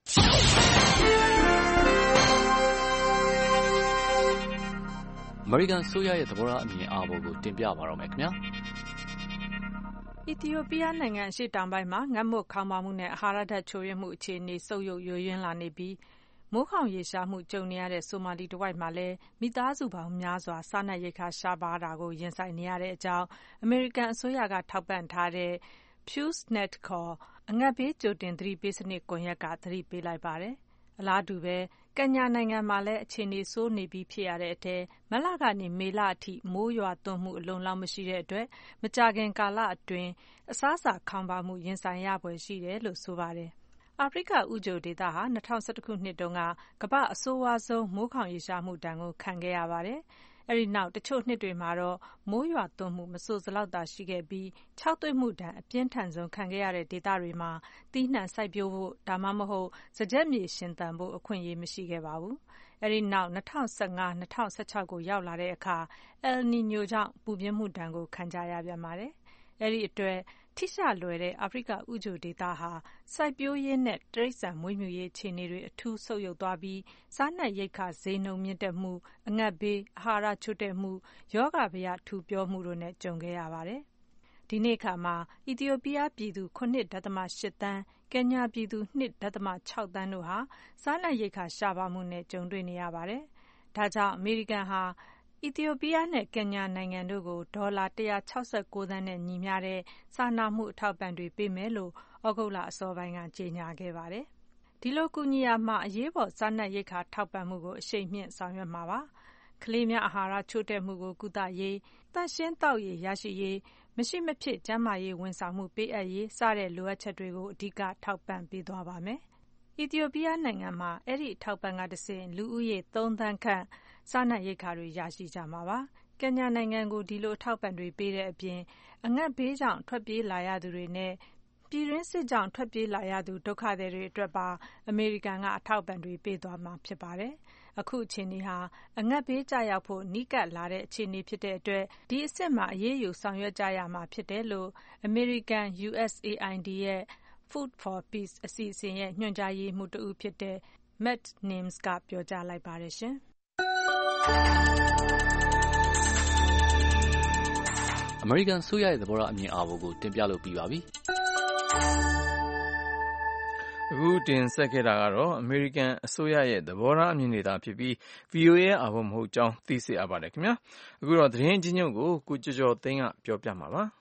Speaker 17: အမေရိကန်ဆိုရရဲ့သဘောထားအမြင်အာဘော်ကိုတင်ပြပါတော့မယ်ခင်ဗျာ
Speaker 20: အီသီယိုးပီးယားနိုင်ငံအရှေ့တောင်ပိုင်းမှာငတ်မွတ်ခေါင်းပါမှုနဲ့အာဟာရဓာတ်ချို့ယွင်းမှုအခြေအနေဆုတ်ယုတ်ယိုယွင်းလာနေပြီးမမိုးခေါင်ရေရှားမှုကြုံနေရတဲ့ဆိုမာလီတဝိုက်မှာလည်းမိသားစုပေါင်းများစွာစားနပ်ရိက္ခာရှားပါးတာကိုရင်ဆိုင်နေရတဲ့အကြောင်းအမေရိကန်အစိုးရကထောက်ပံ့ထားတဲ့ PewSnet ခေါ်အငတ်ဘေးကြိုတင်သတိပေးစနစ်ကွန်ရက်ကသတိပေးလိုက်ပါတယ်။အလားတူပဲကင်ညာနိုင်ငံမှာလည်းအခြေအနေဆိုးနေပြီးဖြစ်ရတဲ့အထဲမတ်လကနေမေလအထိမိုးရွာသွန်းမှုအလုံလောက်မရှိတဲ့အတွက်မကြာခင်ကာလအတွင်းအစားအစာခေါင်းပါမှုရင်ဆိုင်ရဖွယ်ရှိတယ်လို့ဆိုပါတယ်။အာဖရိကဥကြိုဒေသဟာ2011ခုနှစ်တုန်းကကမ္ဘာ့အဆိုးဝါးဆုံးမိုးခေါင်ရေရှားမှုဒဏ်ကိုခံခဲ့ရပါတယ်။အဲဒီနောက်တချို့နှစ်တွေမှာတော့မိုးရွာသွန်းမှုမဆိုစလောက်သာရှိခဲ့ပြီးခြောက်သွေ့မှုဒဏ်အပြင်းထန်ဆုံးခံခဲ့ရတဲ့ဒေသတွေမှာသီးနှံစိုက်ပျိုးဖို့ဒါမှမဟုတ်စားကျက်မြေရှင်သန်ဖို့အခွင့်အရေးမရှိခဲ့ပါဘူး။အဲဒီနောက်2015-2016ကိုရောက်လာတဲ့အခါအယ်နီညိုကြောင့်ပူပြင်းမှုဒဏ်ကိုခံကြရပြန်ပါတယ်။အဲဒီအတွက်ထိရှလွယ်တဲ့အာဖရိကဥကြိုဒေသဟာစိုက်ပျိုးရေးနဲ့တိရစ္ဆာန်မွေးမြူရေးအခြေအနေတွေအထူးဆုတ်ယုတ်သွားပြီးစားနပ်ရိက္ခာဈေးနှုန်းမြင့်တက်မှုအငတ်ဘေးအာဟာရချို့တဲ့မှုရောဂါဘယထူပြောမှုတို့နဲ့ကြုံခဲ့ရပါတယ်။ဒီနေ့အခါမှာအီသီယိုးပီးယားပြည်သူ 9.8 သန်းကင်ညာပြည်သူ 2.6 သန်းတို့ဟာစားနပ်ရိက္ခာရှားပါးမှုနဲ့ကြုံတွေ့နေရပါတယ်။ဒါကြောင့်အမေရိကန်ဟာအီသီယိုးပီးယားနဲ့ကင်ညာနိုင်ငံတို့ကိုဒေါ်လာ169သန်းနဲ့ညီမျှတဲ့စာနာမှုအထောက်အပံ့တွေပေးမယ်လို့ဩဂုတ်လအစောပိုင်းကကြေညာခဲ့ပါတယ်။ဒီလိုကူညီရာမှာအရေးပေါ်စားနပ်ရိက္ခာထောက်ပံ့မှုကိုအရှိန်မြှင့်ဆောင်ရွက်မှာပါ။ကလေးများအာဟာရချို့တဲ့မှုကိုကုသရေး၊သန့်ရှင်းသောက်ရေရရှိရေး၊မရှိမဖြစ်ကျန်းမာရေးဝန်ဆောင်မှုပေးအပ်ရေးစတဲ့လိုအပ်ချက်တွေကိုအဓိကထောက်ပံ့ပေးသွားပါမယ်။အီသီယိုးပီးယားနိုင်ငံမှာအဲဒီအထောက်အပံ့ကတဆင့်လူဦးရေ3သန်းခန့်စားနပ်ရိက္ခာတွေရရှိကြမှာပါ။ကင်ညာနိုင်ငံကိုဒီလိုအထောက်အပံ့တွေပေးတဲ့အပြင်အငတ်ဘေးကြောင့်ထွက်ပြေးလာရသူတွေနဲ့ပြည်တွင်းစစ်ကြောင့်ထွက်ပြေးလာရသူဒုက္ခသည်တွေအတွက်ပါအမေရိကန်ကအထောက်အပံ့တွေပေးသွားမှာဖြစ်ပါတယ်။အခုအခြေအနေဟာအငတ်ဘေးကျရောက်ဖို့နီးကပ်လာတဲ့အခြေအနေဖြစ်တဲ့အတွက်ဒီအဆင့်မှာအရေးယူဆောင်ရွက်ကြရမှာဖြစ်တယ်လို့အမေရိကန် USAID ရဲ့ Food for Peace အစီအစဉ်ရဲ့ညွှန်ကြားရေးမှူးတဦးဖြစ်တဲ့ Matt Nims ကပြောကြားလိုက်ပါတယ်ရှင်။
Speaker 17: အမေရိကန်အစိုးရရဲ့သဘောထားအမြင်အာဘော်ကိုတင်ပြလို့ပြီးပါပြီ
Speaker 2: ။အခုတင်ဆက်ခဲ့တာကတော့အမေရိကန်အစိုးရရဲ့သဘောထားအမြင်တွေသာဖြစ်ပြီး VOA ရဲ့အာဘော်မဟုတ်ကြောင်းသိစေရပါတယ်ခင်ဗျာ။အခုတော့သတင်းချင်းချုပ်ကိုကိုကျော်ကျော်သိန်းကပြောပြမှာပါ။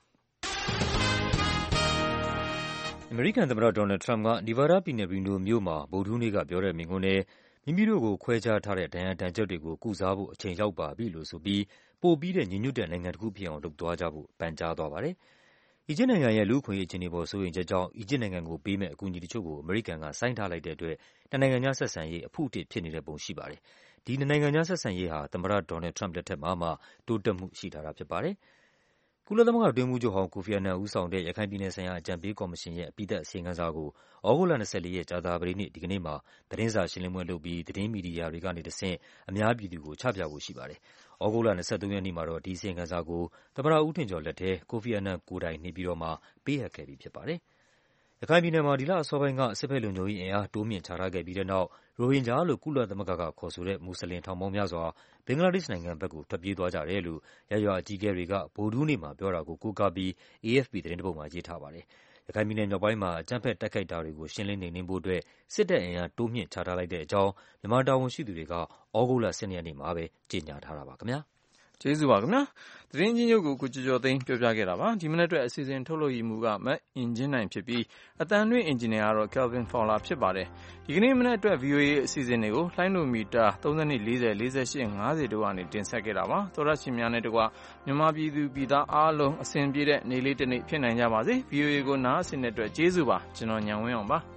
Speaker 3: အမေရိကန်သမ္မတဒေါ်နယ်ထရမ့်ကနီဗားဒါးပြည်နယ်ရီနိုမြို့မှာဗုဒ္ဓဟူးနေ့ကပြောတဲ့မိန့်ခွန်းနဲ့မိမိတို့ကိုခွဲခြားထားတဲ့ဒဏ်ရာဒဏ်ချက်တွေကိုကုစားဖို့အချိန်ရောက်ပါပြီလို့ဆိုပြီးပိုပြီးတဲ့ညီညွတ်တဲ့နိုင်ငံတစ်ခုဖြစ်အောင်လုပ်သွားကြဖို့ပန်ကြားသွားပါတယ်။အီဂျစ်နိုင်ငံရဲ့လူ့အခွင့်အရေးအခြေအနေပေါ်စိုးရိမ်ချက်ကြောင့်အီဂျစ်နိုင်ငံကိုပေးမယ့်အကူအညီတချို့ကိုအမေရိကန်ကဆိုင်းထားလိုက်တဲ့အတွက်နှစ်နိုင်ငံကြားဆက်ဆံရေးအဖုအထစ်ဖြစ်နေတဲ့ပုံရှိပါတယ်။ဒီနှစ်နိုင်ငံကြားဆက်ဆံရေးဟာသမ္မတဒေါ်နယ်ထရမ့်လက်ထက်မှာမှတိုးတက်မှုရှိထားတာဖြစ်ပါတယ်။ကုလသမဂ္ဂအတွင်းရေးမှူးချုပ်ဟောင်းကိုဖီအာနန်ဦးဆောင်တဲ့ရခိုင်ပြည်နယ်ဆိုင်ရာအကြံပေးကော်မရှင်ရဲ့အပြီးသတ်အစီရင်ခံစာကိုဩဂုတ်လ24ရက်ကြာသပတေးနေ့ဒီကနေ့မှာသတင်းစာရှင်းလင်းပွဲလုပ်ပြီးသတင်းမီဒီယာတွေကနေတဆင့်အများပြည်သူကိုချပြဖို့ရှိပါတယ်။ဩဂုတ်လ23ရက်နေ့မှာတော့ဒီအစီရင်ခံစာကိုသမ္မတဦးထင်ကျော်လက်ထဲကိုဖီအာနန်ကိုယ်တိုင်နေပြီးတော့မှပေးအပ်ခဲ့ပြီးဖြစ်ပါတယ်။ရခိုင်ပြည်နယ်မှာဒီလအစောပိုင်းကစစ်ဘက်လုံခြုံရေးအင်အားတိုးမြင့်ချထားခဲ့ပြီးတဲ့နောက်ရိုဟင်ဂျာလို့ကုလသမဂ္ဂကခေါ်ဆိုတဲ့မွတ်စလင်ထောင်ပေါင်းများစွာဘင်္ဂလားဒေ့ရှ်နိုင်ငံဘက်ကိုထွက်ပြေးသွားကြတယ်လို့ရပ်ရွာအကြီးအကဲတွေကဗုဒ္ဓဟူးနေ့မှာပြောတာကိုကိုးကားပြီး AFP သတင်းတစ်ပုဒ်မှာရေးထားပါတယ်။ရခိုင်ပြည်နယ်မြောက်ပိုင်းမှာအကြမ်းဖက်တိုက်ခိုက်တာတွေကိုရှင်းလင်းနှိမ်နင်းဖို့အတွက်စစ်တပ်အင်အားတိုးမြင့်ချထားလိုက်တဲ့အကြောင်းမြန်မာတာဝန်ရှိသူတွေကဩဂုတ်လ12ရက်နေ့မှာပဲကြေညာထားတာပါခင်ဗျာ။
Speaker 2: ကျေးဇူးပါခင်ဗျာသတင်းချင်းချုပ်ကိုကိုကျော်ကျော်သိန်းပြောပြခဲ့တာပါဒီမနေ့အတွက်အစီအစဉ်ထုတ်လုပ်ရမှုကမတ်အင်ဂျင်နိုင်ဖြစ်ပြီးအတန်လွင့်အင်ဂျင်နီယာကတော့ Kelvin Fowler ဖြစ်ပါတယ်ဒီကနေ့မနေ့အတွက် VOA အစီအစဉ်တွေကိုလှိုင်းလိုမီတာ32 40 48 50တို့ကနေတင်ဆက်ခဲ့တာပါသောရရှင်များနဲ့တကွမြန်မာပြည်သူပြည်သားအားလုံးအစဉ်ပြေတဲ့နေ့လေးတစ်နေ့ဖြစ်နိုင်ကြပါစေ VOA ကိုနားဆင်တဲ့အတွက်ကျေးဇူးပါကျွန်တော်ညံဝင်းအောင်ပါ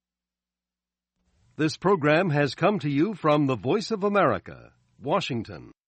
Speaker 1: This program has come to you from the Voice of America, Washington.